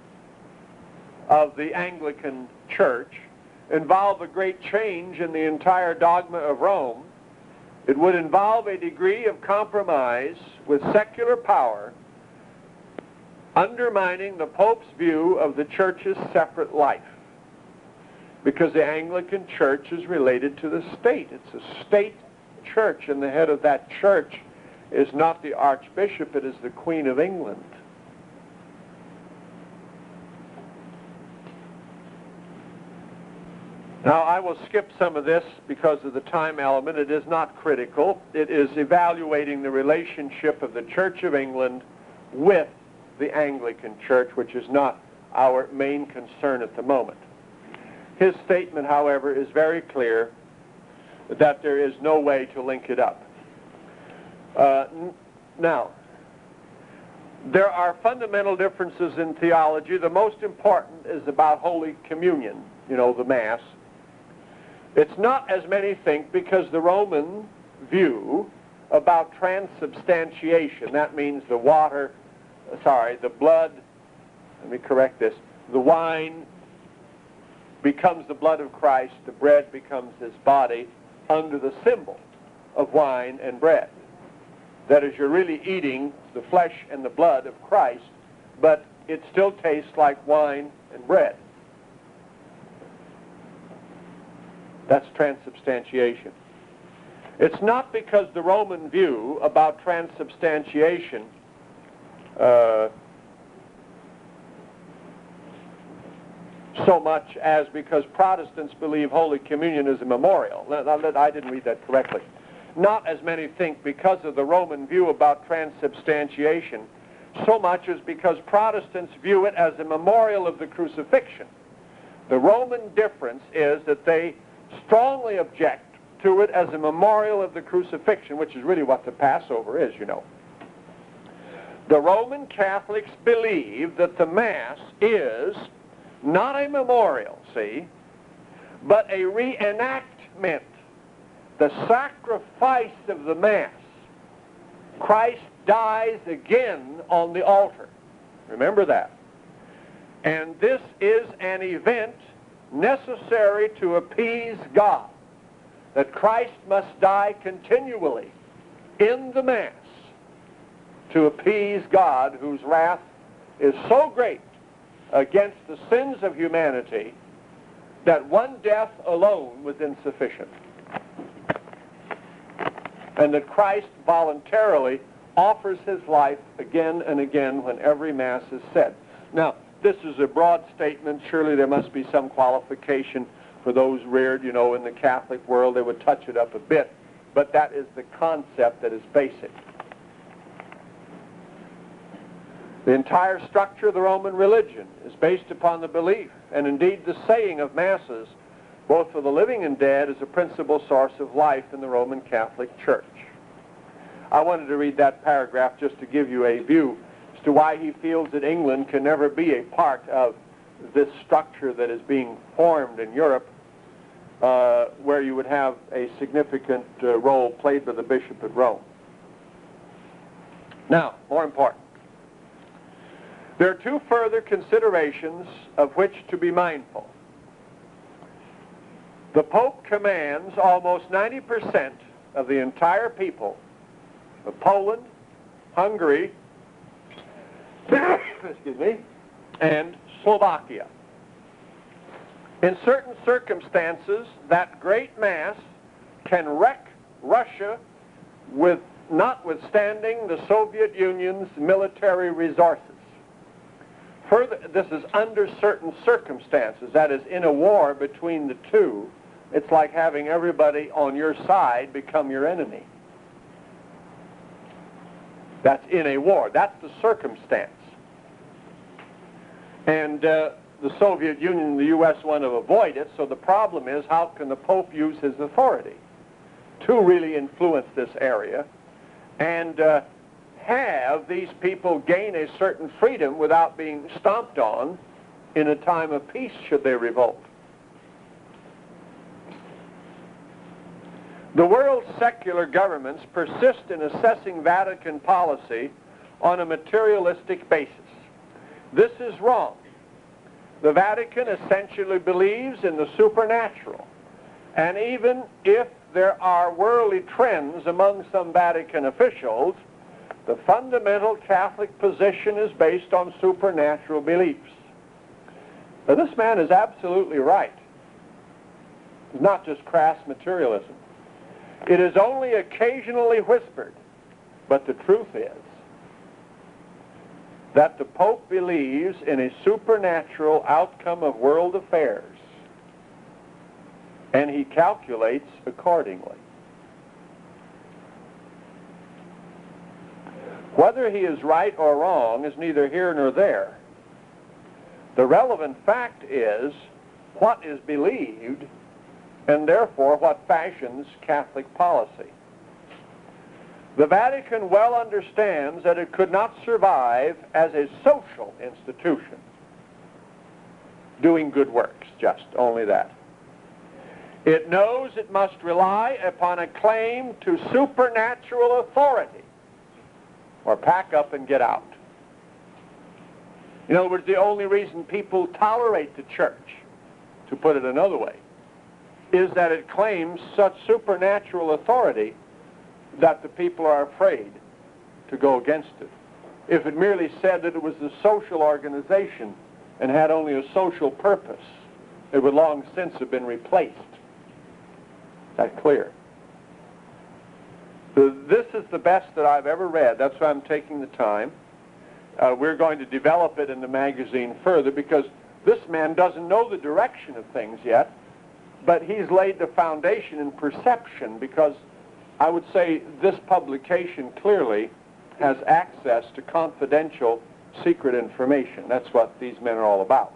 of the Anglican Church involve a great change in the entire dogma of Rome, it would involve a degree of compromise with secular power, undermining the Pope's view of the Church's separate life. Because the Anglican Church is related to the state. It's a state church, and the head of that church is not the Archbishop, it is the Queen of England. Now, I will skip some of this because of the time element. It is not critical. It is evaluating the relationship of the Church of England with the Anglican Church, which is not our main concern at the moment. His statement, however, is very clear that there is no way to link it up. Uh, n- now, there are fundamental differences in theology. The most important is about Holy Communion, you know, the Mass. It's not as many think, because the Roman view about transubstantiation, that means the water, sorry, the blood, let me correct this, the wine becomes the blood of Christ, the bread becomes his body under the symbol of wine and bread. That is, you're really eating the flesh and the blood of Christ, but it still tastes like wine and bread. That's transubstantiation. It's not because the Roman view about transubstantiation uh, so much as because Protestants believe Holy Communion is a memorial. I didn't read that correctly. Not as many think because of the Roman view about transubstantiation, so much as because Protestants view it as a memorial of the crucifixion. The Roman difference is that they strongly object to it as a memorial of the crucifixion, which is really what the Passover is, you know. The Roman Catholics believe that the Mass is not a memorial, see, but a reenactment, the sacrifice of the Mass. Christ dies again on the altar. Remember that. And this is an event necessary to appease God, that Christ must die continually in the Mass to appease God, whose wrath is so great against the sins of humanity that one death alone was insufficient. And that Christ voluntarily offers his life again and again when every Mass is said. Now, this is a broad statement. Surely there must be some qualification for those reared, you know, in the Catholic world. They would touch it up a bit. But that is the concept that is basic. The entire structure of the Roman religion is based upon the belief, and indeed the saying of Masses, both for the living and dead, is a principal source of life in the Roman Catholic Church. I wanted to read that paragraph just to give you a view as to why he feels that England can never be a part of this structure that is being formed in Europe, uh, where you would have a significant uh, role played by the Bishop of Rome. Now, more important, there are two further considerations of which to be mindful. The Pope commands almost ninety percent of the entire people of Poland, Hungary, excuse me, and Slovakia. In certain circumstances, that great mass can wreck Russia with notwithstanding the Soviet Union's military resources. Further, this is under certain circumstances. That is, in a war between the two, it's like having everybody on your side become your enemy. That's in a war. That's the circumstance. And uh, the Soviet Union and the U S want to avoid it, so the problem is, how can the Pope use his authority to really influence this area and uh, have these people gain a certain freedom without being stomped on in a time of peace should they revolt? The world's secular governments persist in assessing Vatican policy on a materialistic basis. This is wrong. The Vatican essentially believes in the supernatural, and even if there are worldly trends among some Vatican officials, the fundamental Catholic position is based on supernatural beliefs. Now, this man is absolutely right. It's not just crass materialism. It is only occasionally whispered, but the truth is that the Pope believes in a supernatural outcome of world affairs, and he calculates accordingly. Whether he is right or wrong is neither here nor there. The relevant fact is what is believed, and therefore what fashions Catholic policy. The Vatican well understands that it could not survive as a social institution, doing good works, just only that. It knows it must rely upon a claim to supernatural authority, or pack up and get out. In other words, the only reason people tolerate the church, to put it another way, is that it claims such supernatural authority that the people are afraid to go against it. If it merely said that it was a social organization and had only a social purpose, it would long since have been replaced. Is that clear? So this is the best that I've ever read. That's why I'm taking the time. Uh, we're going to develop it in the magazine further because this man doesn't know the direction of things yet, but he's laid the foundation in perception, because I would say this publication clearly has access to confidential, secret information. That's what these men are all about.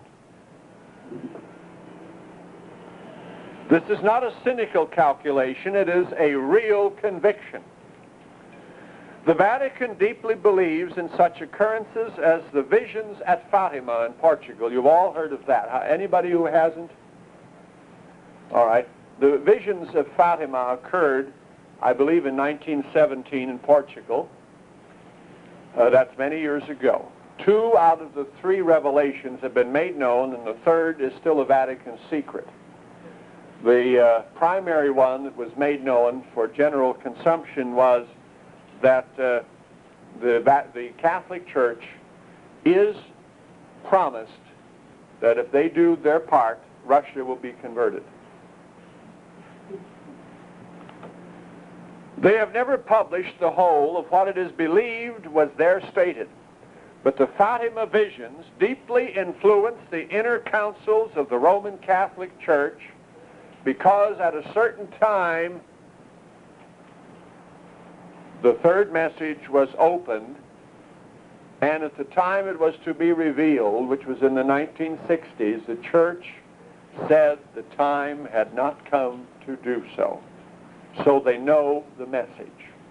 This is not a cynical calculation, it is a real conviction. The Vatican deeply believes in such occurrences as the visions at Fatima in Portugal. You've all heard of that. Anybody who hasn't? All right. The visions of Fatima occurred, I believe, in nineteen seventeen in Portugal. Uh, that's many years ago. Two out of the three revelations have been made known, and the third is still a Vatican secret. The uh, primary one that was made known for general consumption was that uh, the, the Catholic Church is promised that if they do their part, Russia will be converted. They have never published the whole of what it is believed was there stated, but the Fatima visions deeply influenced the inner councils of the Roman Catholic Church, because at a certain time the third message was opened, and at the time it was to be revealed, which was in the nineteen sixties, the Church said the time had not come to do so. So they know the message.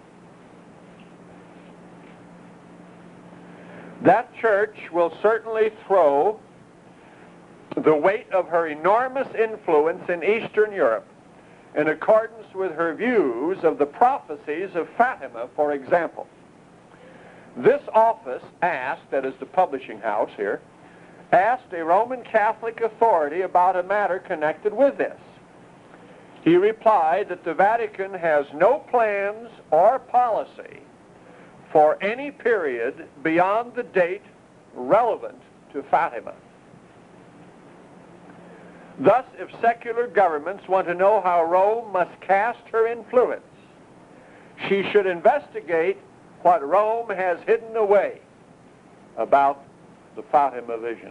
That Church will certainly throw the weight of her enormous influence in Eastern Europe in accordance with her views of the prophecies of Fatima, for example. This office asked, that is the publishing house here, asked a Roman Catholic authority about a matter connected with this. He replied that the Vatican has no plans or policy for any period beyond the date relevant to Fatima. Thus, if secular governments want to know how Rome must cast her influence, she should investigate what Rome has hidden away about the Fatima vision.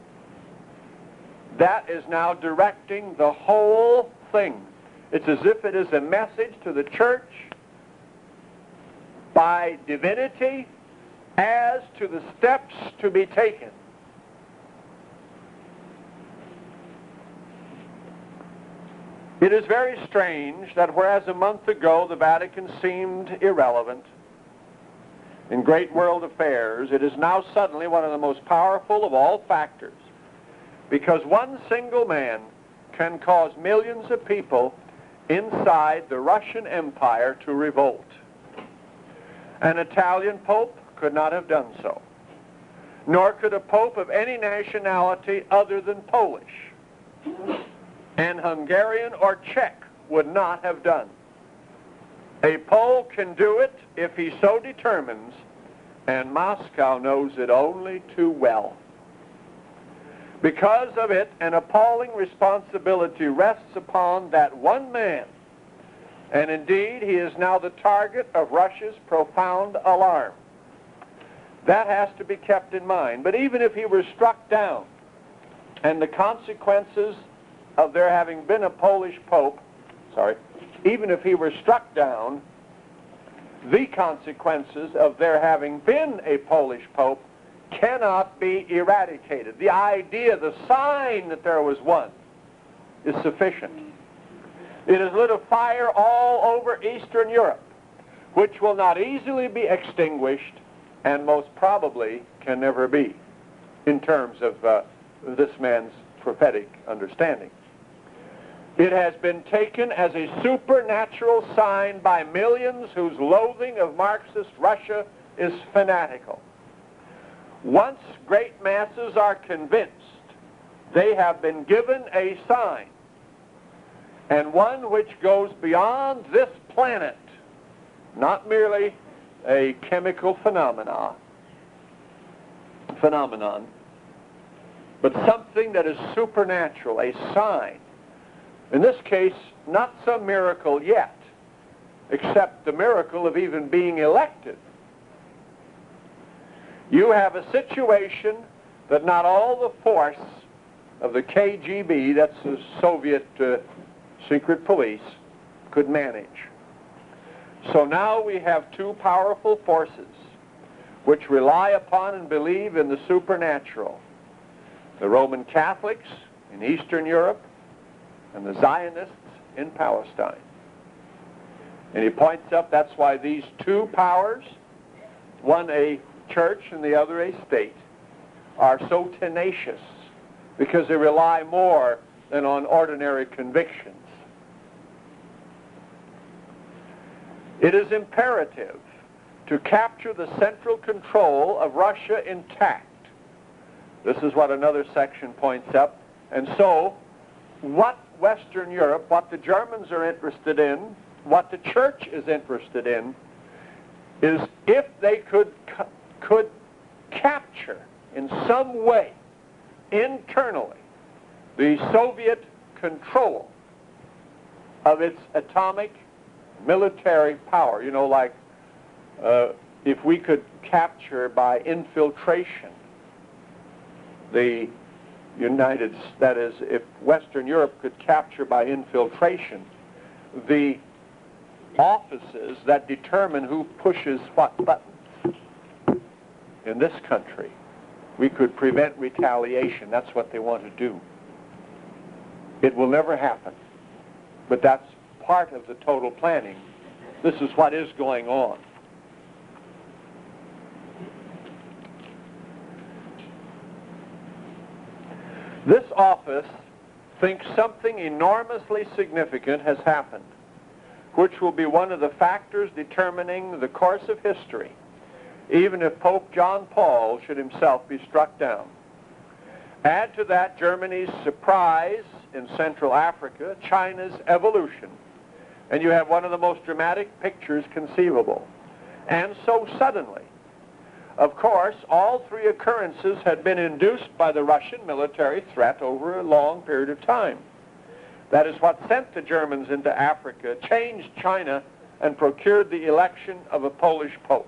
That is now directing the whole thing. It's as if it is a message to the Church by divinity as to the steps to be taken. It is very strange that whereas a month ago the Vatican seemed irrelevant in great world affairs, it is now suddenly one of the most powerful of all factors, because one single man can cause millions of people inside the Russian Empire to revolt. An Italian pope could not have done so, nor could a pope of any nationality other than Polish. And Hungarian or Czech would not have done. A Pole can do it if he so determines, and Moscow knows it only too well. Because of it, an appalling responsibility rests upon that one man, and indeed he is now the target of Russia's profound alarm. That has to be kept in mind. But even if he were struck down, and the consequences of there having been a Polish pope, sorry, even if he were struck down, the consequences of there having been a Polish pope cannot be eradicated. The idea, the sign that there was one, is sufficient. It has lit a fire all over Eastern Europe, which will not easily be extinguished, and most probably can never be, in terms of uh, this man's prophetic understanding. It has been taken as a supernatural sign by millions whose loathing of Marxist Russia is fanatical. Once great masses are convinced, they have been given a sign, and one which goes beyond this planet, not merely a chemical phenomena, phenomenon, but something that is supernatural, a sign In this case, not some miracle yet, except the miracle of even being elected. You have a situation that not all the force of the K G B, that's the Soviet uh, secret police, could manage. So now we have two powerful forces which rely upon and believe in the supernatural. The Roman Catholics in Eastern Europe and the Zionists in Palestine. And he points up that's why these two powers, one a church and the other a state, are so tenacious, because they rely more than on ordinary convictions. It is imperative to capture the central control of Russia intact. This is what another section points up. And so, what Western Europe, what the Germans are interested in, what the church is interested in, is if they could, could capture in some way, internally, the Soviet control of its atomic military power. You know, like uh, if we could capture by infiltration the United, that is, if Western Europe could capture by infiltration the offices that determine who pushes what buttons in this country, we could prevent retaliation. That's what they want to do. It will never happen, but that's part of the total planning. This is what is going on. This office thinks something enormously significant has happened, which will be one of the factors determining the course of history, even if Pope John Paul should himself be struck down. Add to that Germany's surprise in Central Africa, China's evolution, and you have one of the most dramatic pictures conceivable. And so suddenly, of course, all three occurrences had been induced by the Russian military threat over a long period of time. That is what sent the Germans into Africa, changed China, and procured the election of a Polish pope.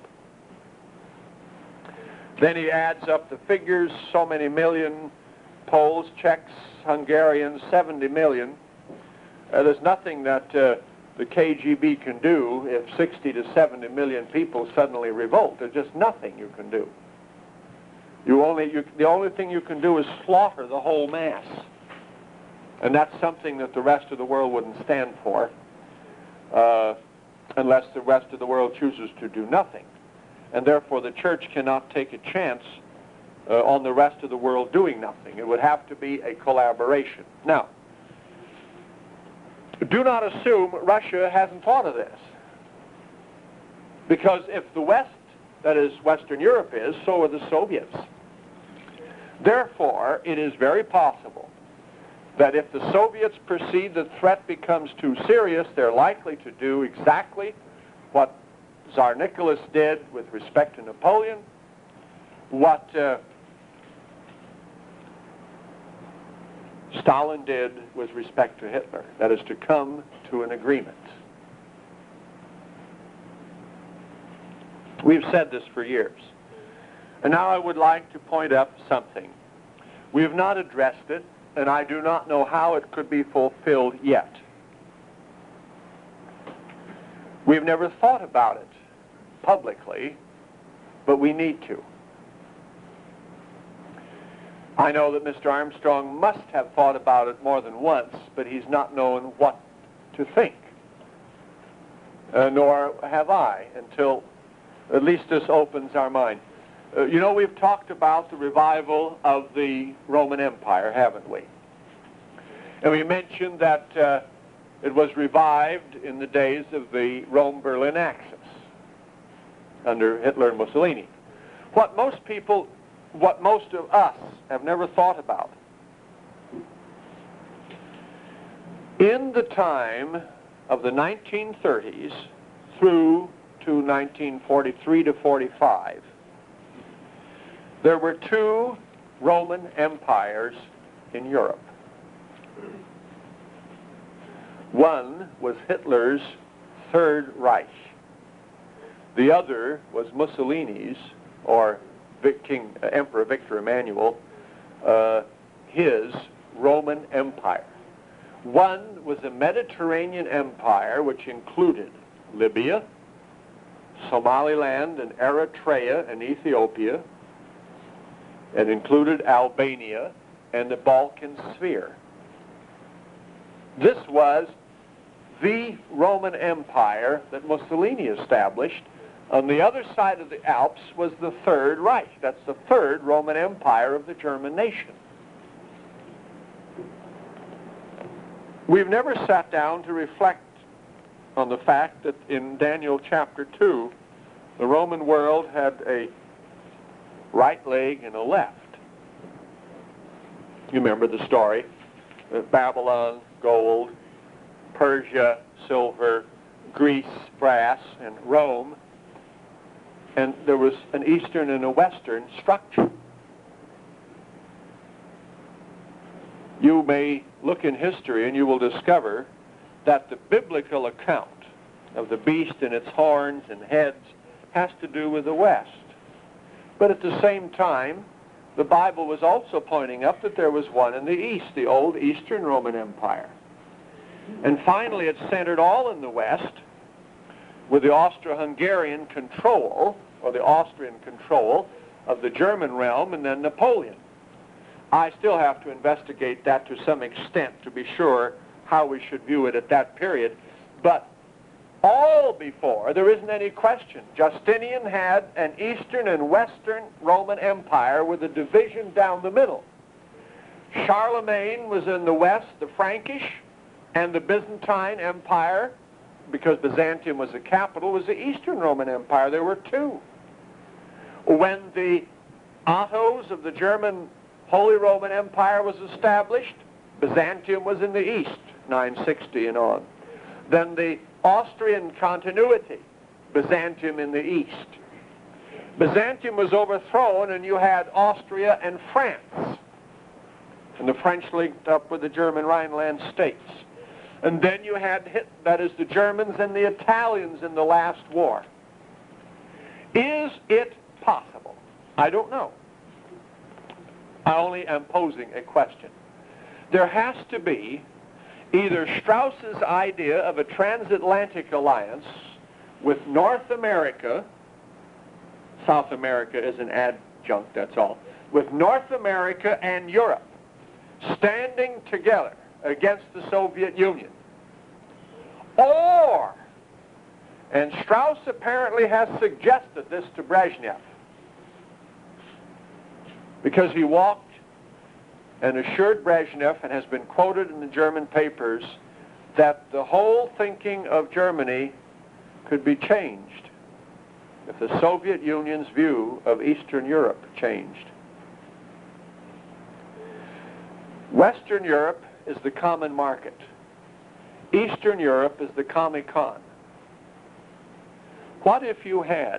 Then he adds up the figures, so many million Poles, Czechs, Hungarians, seventy million. Uh, there's nothing that uh, the K G B can do if sixty to seventy million people suddenly revolt. There's just nothing you can do. You only, you, the only thing you can do is slaughter the whole mass. And that's something that the rest of the world wouldn't stand for, uh, unless the rest of the world chooses to do nothing. And therefore the church cannot take a chance uh, on the rest of the world doing nothing. It would have to be a collaboration. Now, do not assume Russia hasn't thought of this. Because if the West, that is Western Europe, is, so are the Soviets. Therefore, it is very possible that if the Soviets perceive the threat becomes too serious, they're likely to do exactly what Tsar Nicholas did with respect to Napoleon, what uh, Stalin did with respect to Hitler. That is to come to an agreement. We've said this for years. And now I would like to point up something. We have not addressed it, and I do not know how it could be fulfilled yet. We've never thought about it publicly, but we need to. I know that Mister Armstrong must have thought about it more than once, but he's not known what to think. Uh, nor have I, until at least this opens our mind. Uh, you know, we've talked about the revival of the Roman Empire, haven't we? And we mentioned that uh, it was revived in the days of the Rome-Berlin axis under Hitler and Mussolini. What most people, what most of us have never thought about, in the time of the nineteen thirties through to nineteen forty-three to forty-five, there were two Roman empires in Europe. One was Hitler's Third Reich. The other was Mussolini's, or Vic King, uh, Emperor Victor Emmanuel, uh, his Roman Empire. One was a Mediterranean empire which included Libya, Somaliland and Eritrea and Ethiopia. It included Albania and the Balkan sphere. This was the Roman Empire that Mussolini established. On the other side of the Alps was the Third Reich. That's the third Roman Empire of the German nation. We've never sat down to reflect on the fact that in Daniel chapter two, the Roman world had a right leg and a left. You remember the story. Uh, Babylon, gold, Persia, silver, Greece, brass, and Rome. And there was an eastern and a western structure. You may look in history and you will discover that the biblical account of the beast and its horns and heads has to do with the West. But at the same time, the Bible was also pointing up that there was one in the East, the old Eastern Roman Empire. And finally, it centered all in the West with the Austro-Hungarian control, or the Austrian control, of the German realm, and then Napoleon. I still have to investigate that to some extent to be sure how we should view it at that period. But all before, there isn't any question, Justinian had an Eastern and Western Roman Empire with a division down the middle. Charlemagne was in the West, the Frankish, and the Byzantine Empire, because Byzantium was the capital, was the Eastern Roman Empire. There were two. When the Ottos of the German Holy Roman Empire was established, Byzantium was in the East, nine sixty and on. Then the Austrian continuity, Byzantium in the East. Byzantium was overthrown, and you had Austria and France. And the French linked up with the German Rhineland states. And then you had, that is, the Germans and the Italians in the last war. Is it possible? I don't know. I only am posing a question. There has to be either Strauss's idea of a transatlantic alliance with North America, South America is an adjunct, that's all, with North America and Europe standing together against the Soviet Union. Or, and Strauss apparently has suggested this to Brezhnev, because he walked and assured Brezhnev, and has been quoted in the German papers, that the whole thinking of Germany could be changed if the Soviet Union's view of Eastern Europe changed. Western Europe is the common market. Eastern Europe is the Comic-Con. What if you had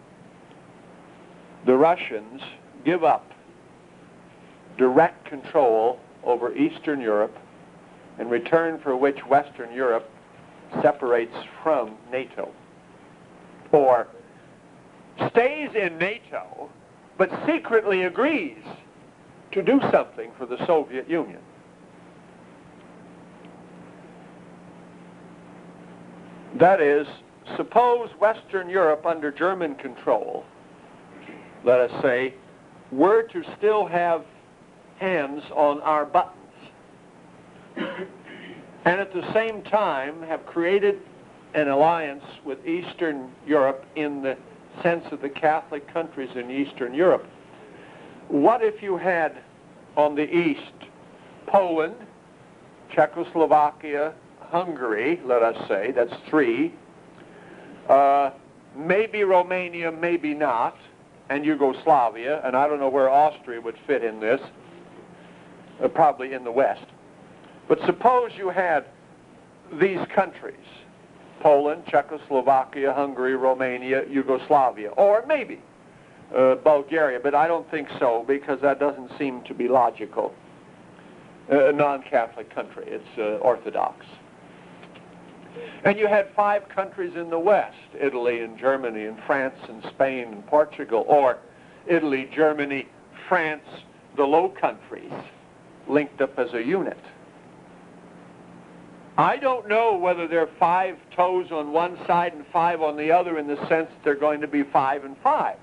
the Russians give up direct control over Eastern Europe, in return for which Western Europe separates from NATO? Or stays in NATO, but secretly agrees to do something for the Soviet Union? That is, suppose Western Europe under German control, let us say, were to still have hands on our buttons, and at the same time have created an alliance with Eastern Europe in the sense of the Catholic countries in Eastern Europe. What if you had on the east Poland, Czechoslovakia, Hungary, let us say, that's three, uh, maybe Romania, maybe not, and Yugoslavia, and I don't know where Austria would fit in this, uh, probably in the West. But suppose you had these countries, Poland, Czechoslovakia, Hungary, Romania, Yugoslavia, or maybe uh, Bulgaria, but I don't think so, because that doesn't seem to be logical. Uh, a non-Catholic country, it's uh, Orthodox. And you had five countries in the West, Italy and Germany and France and Spain and Portugal, or Italy, Germany, France, the Low Countries, linked up as a unit. I don't know whether there are five toes on one side and five on the other in the sense that they're going to be five and five.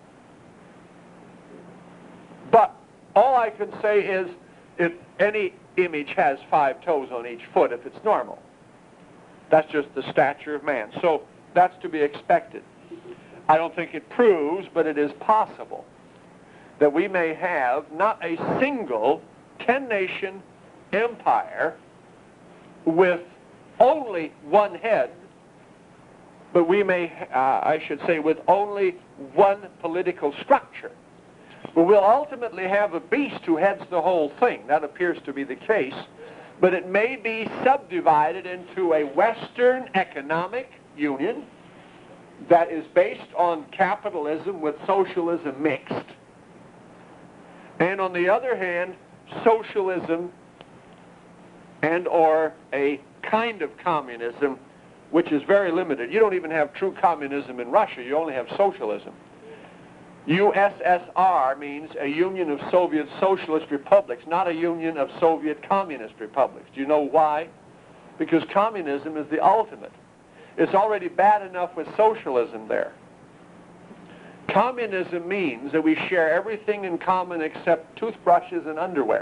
But all I can say is if any image has five toes on each foot if it's normal. That's just the stature of man. So that's to be expected. I don't think it proves, but it is possible that we may have not a single ten-nation empire with only one head, but we may, uh, I should say, with only one political structure. But we'll ultimately have a beast who heads the whole thing. That appears to be the case. But it may be subdivided into a Western economic union that is based on capitalism with socialism mixed. And on the other hand, socialism and or a kind of communism which is very limited. You don't even have true communism in Russia. You only have socialism. U S S R means a union of Soviet socialist republics, not a union of Soviet communist republics. Do you know why? Because communism is the ultimate. It's already bad enough with socialism there. Communism means that we share everything in common except toothbrushes and underwear.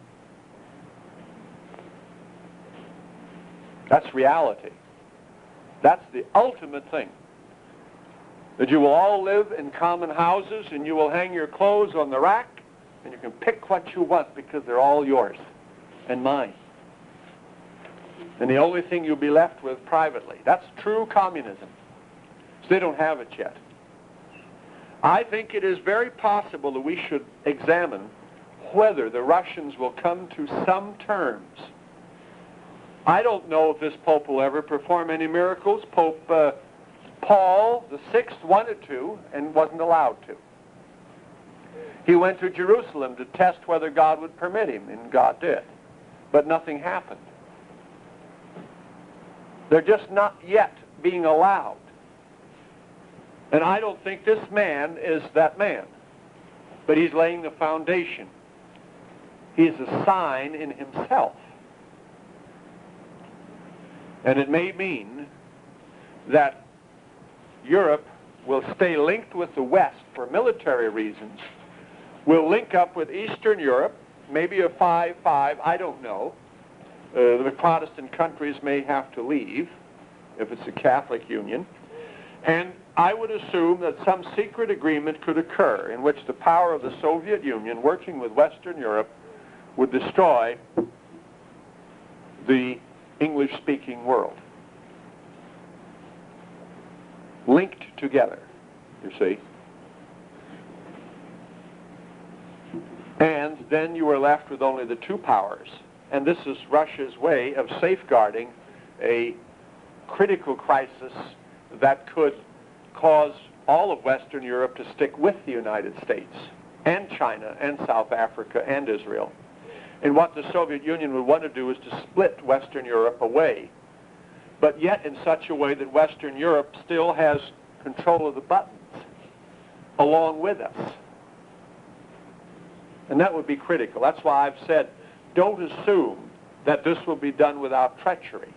That's reality. That's the ultimate thing. That you will all live in common houses and you will hang your clothes on the rack and you can pick what you want because they're all yours and mine. And the only thing you'll be left with privately. That's true communism. So they don't have it yet. I think it is very possible that we should examine whether the Russians will come to some terms. I don't know if this Pope will ever perform any miracles. Pope uh, Paul the Sixth wanted to and wasn't allowed to. He went to Jerusalem to test whether God would permit him, and God did. But nothing happened. They're just not yet being allowed. And I don't think this man is that man. But he's laying the foundation. He's a sign in himself. And it may mean that Europe will stay linked with the West for military reasons, will link up with Eastern Europe, maybe a five five, I don't know. Uh, the Protestant countries may have to leave if it's a Catholic union. And I would assume that some secret agreement could occur in which the power of the Soviet Union, working with Western Europe, would destroy the English-speaking world. Linked together, you see. And then you are left with only the two powers. And this is Russia's way of safeguarding a critical crisis that could cause all of Western Europe to stick with the United States and China and South Africa and Israel. And what the Soviet Union would want to do is to split Western Europe away, but yet in such a way that Western Europe still has control of the buttons along with us. And that would be critical. That's why I've said, don't assume that this will be done without treachery.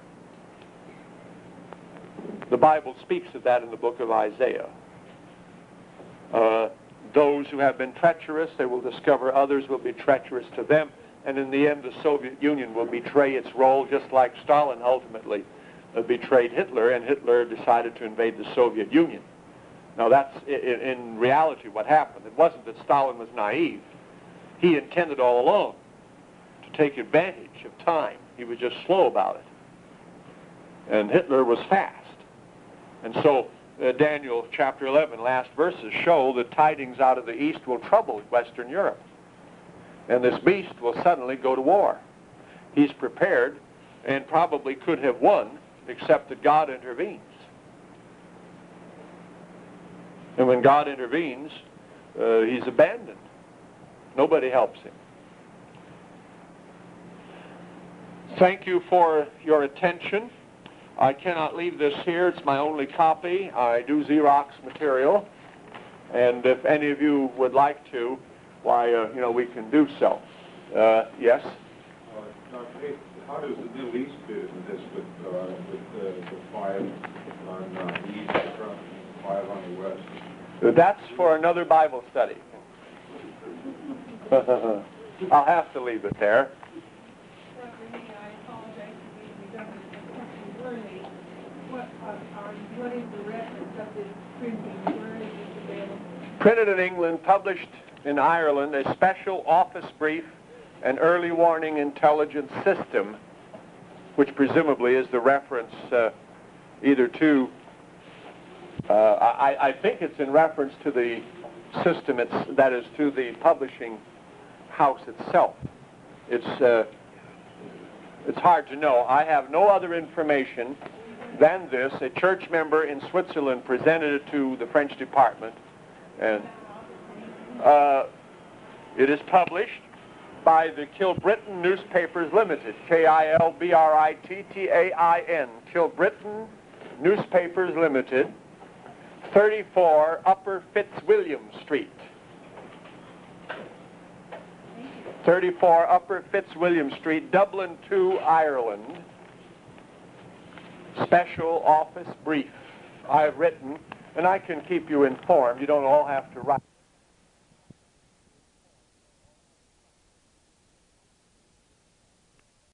The Bible speaks of that in the book of Isaiah. Uh, those who have been treacherous, they will discover others will be treacherous to them, and in the end the Soviet Union will betray its role, just like Stalin ultimately uh, betrayed Hitler, and Hitler decided to invade the Soviet Union. Now that's in, in reality what happened. It wasn't that Stalin was naive. He intended all along to take advantage of time. He was just slow about it. And Hitler was fast. And so uh, Daniel chapter eleven, last verses, show that tidings out of the east will trouble Western Europe. And this beast will suddenly go to war. He's prepared and probably could have won, except that God intervenes. And when God intervenes, uh, he's abandoned. Nobody helps him. Thank you for your attention. I cannot leave this here. It's my only copy. I do Xerox material. And if any of you would like to, why, uh, you know, we can do so. Uh, yes? Uh, Doctor Hayes, how does the Middle East fit into this with, uh, with uh, the five on uh, the east front, five on the west? That's for another Bible study. I'll have to leave it there. What, are, what is the reference of this printing? Where is it available? Printed in England, published in Ireland, a special office brief and early warning intelligence system, which presumably is the reference uh, either to, uh, I, I think it's in reference to the system, it's, that is to the publishing house itself. It's, uh, it's hard to know. I have no other information than this. A church member in Switzerland presented it to the French department, and uh, it is published by the Kilbrittain Newspapers Limited, K I L B R I T T A I N, Kilbrittain Newspapers Limited, thirty-four Upper Fitzwilliam Street. thirty-four Upper Fitzwilliam Street, Dublin two, Ireland. Special office brief. I have written, and I can keep you informed. You don't all have to write.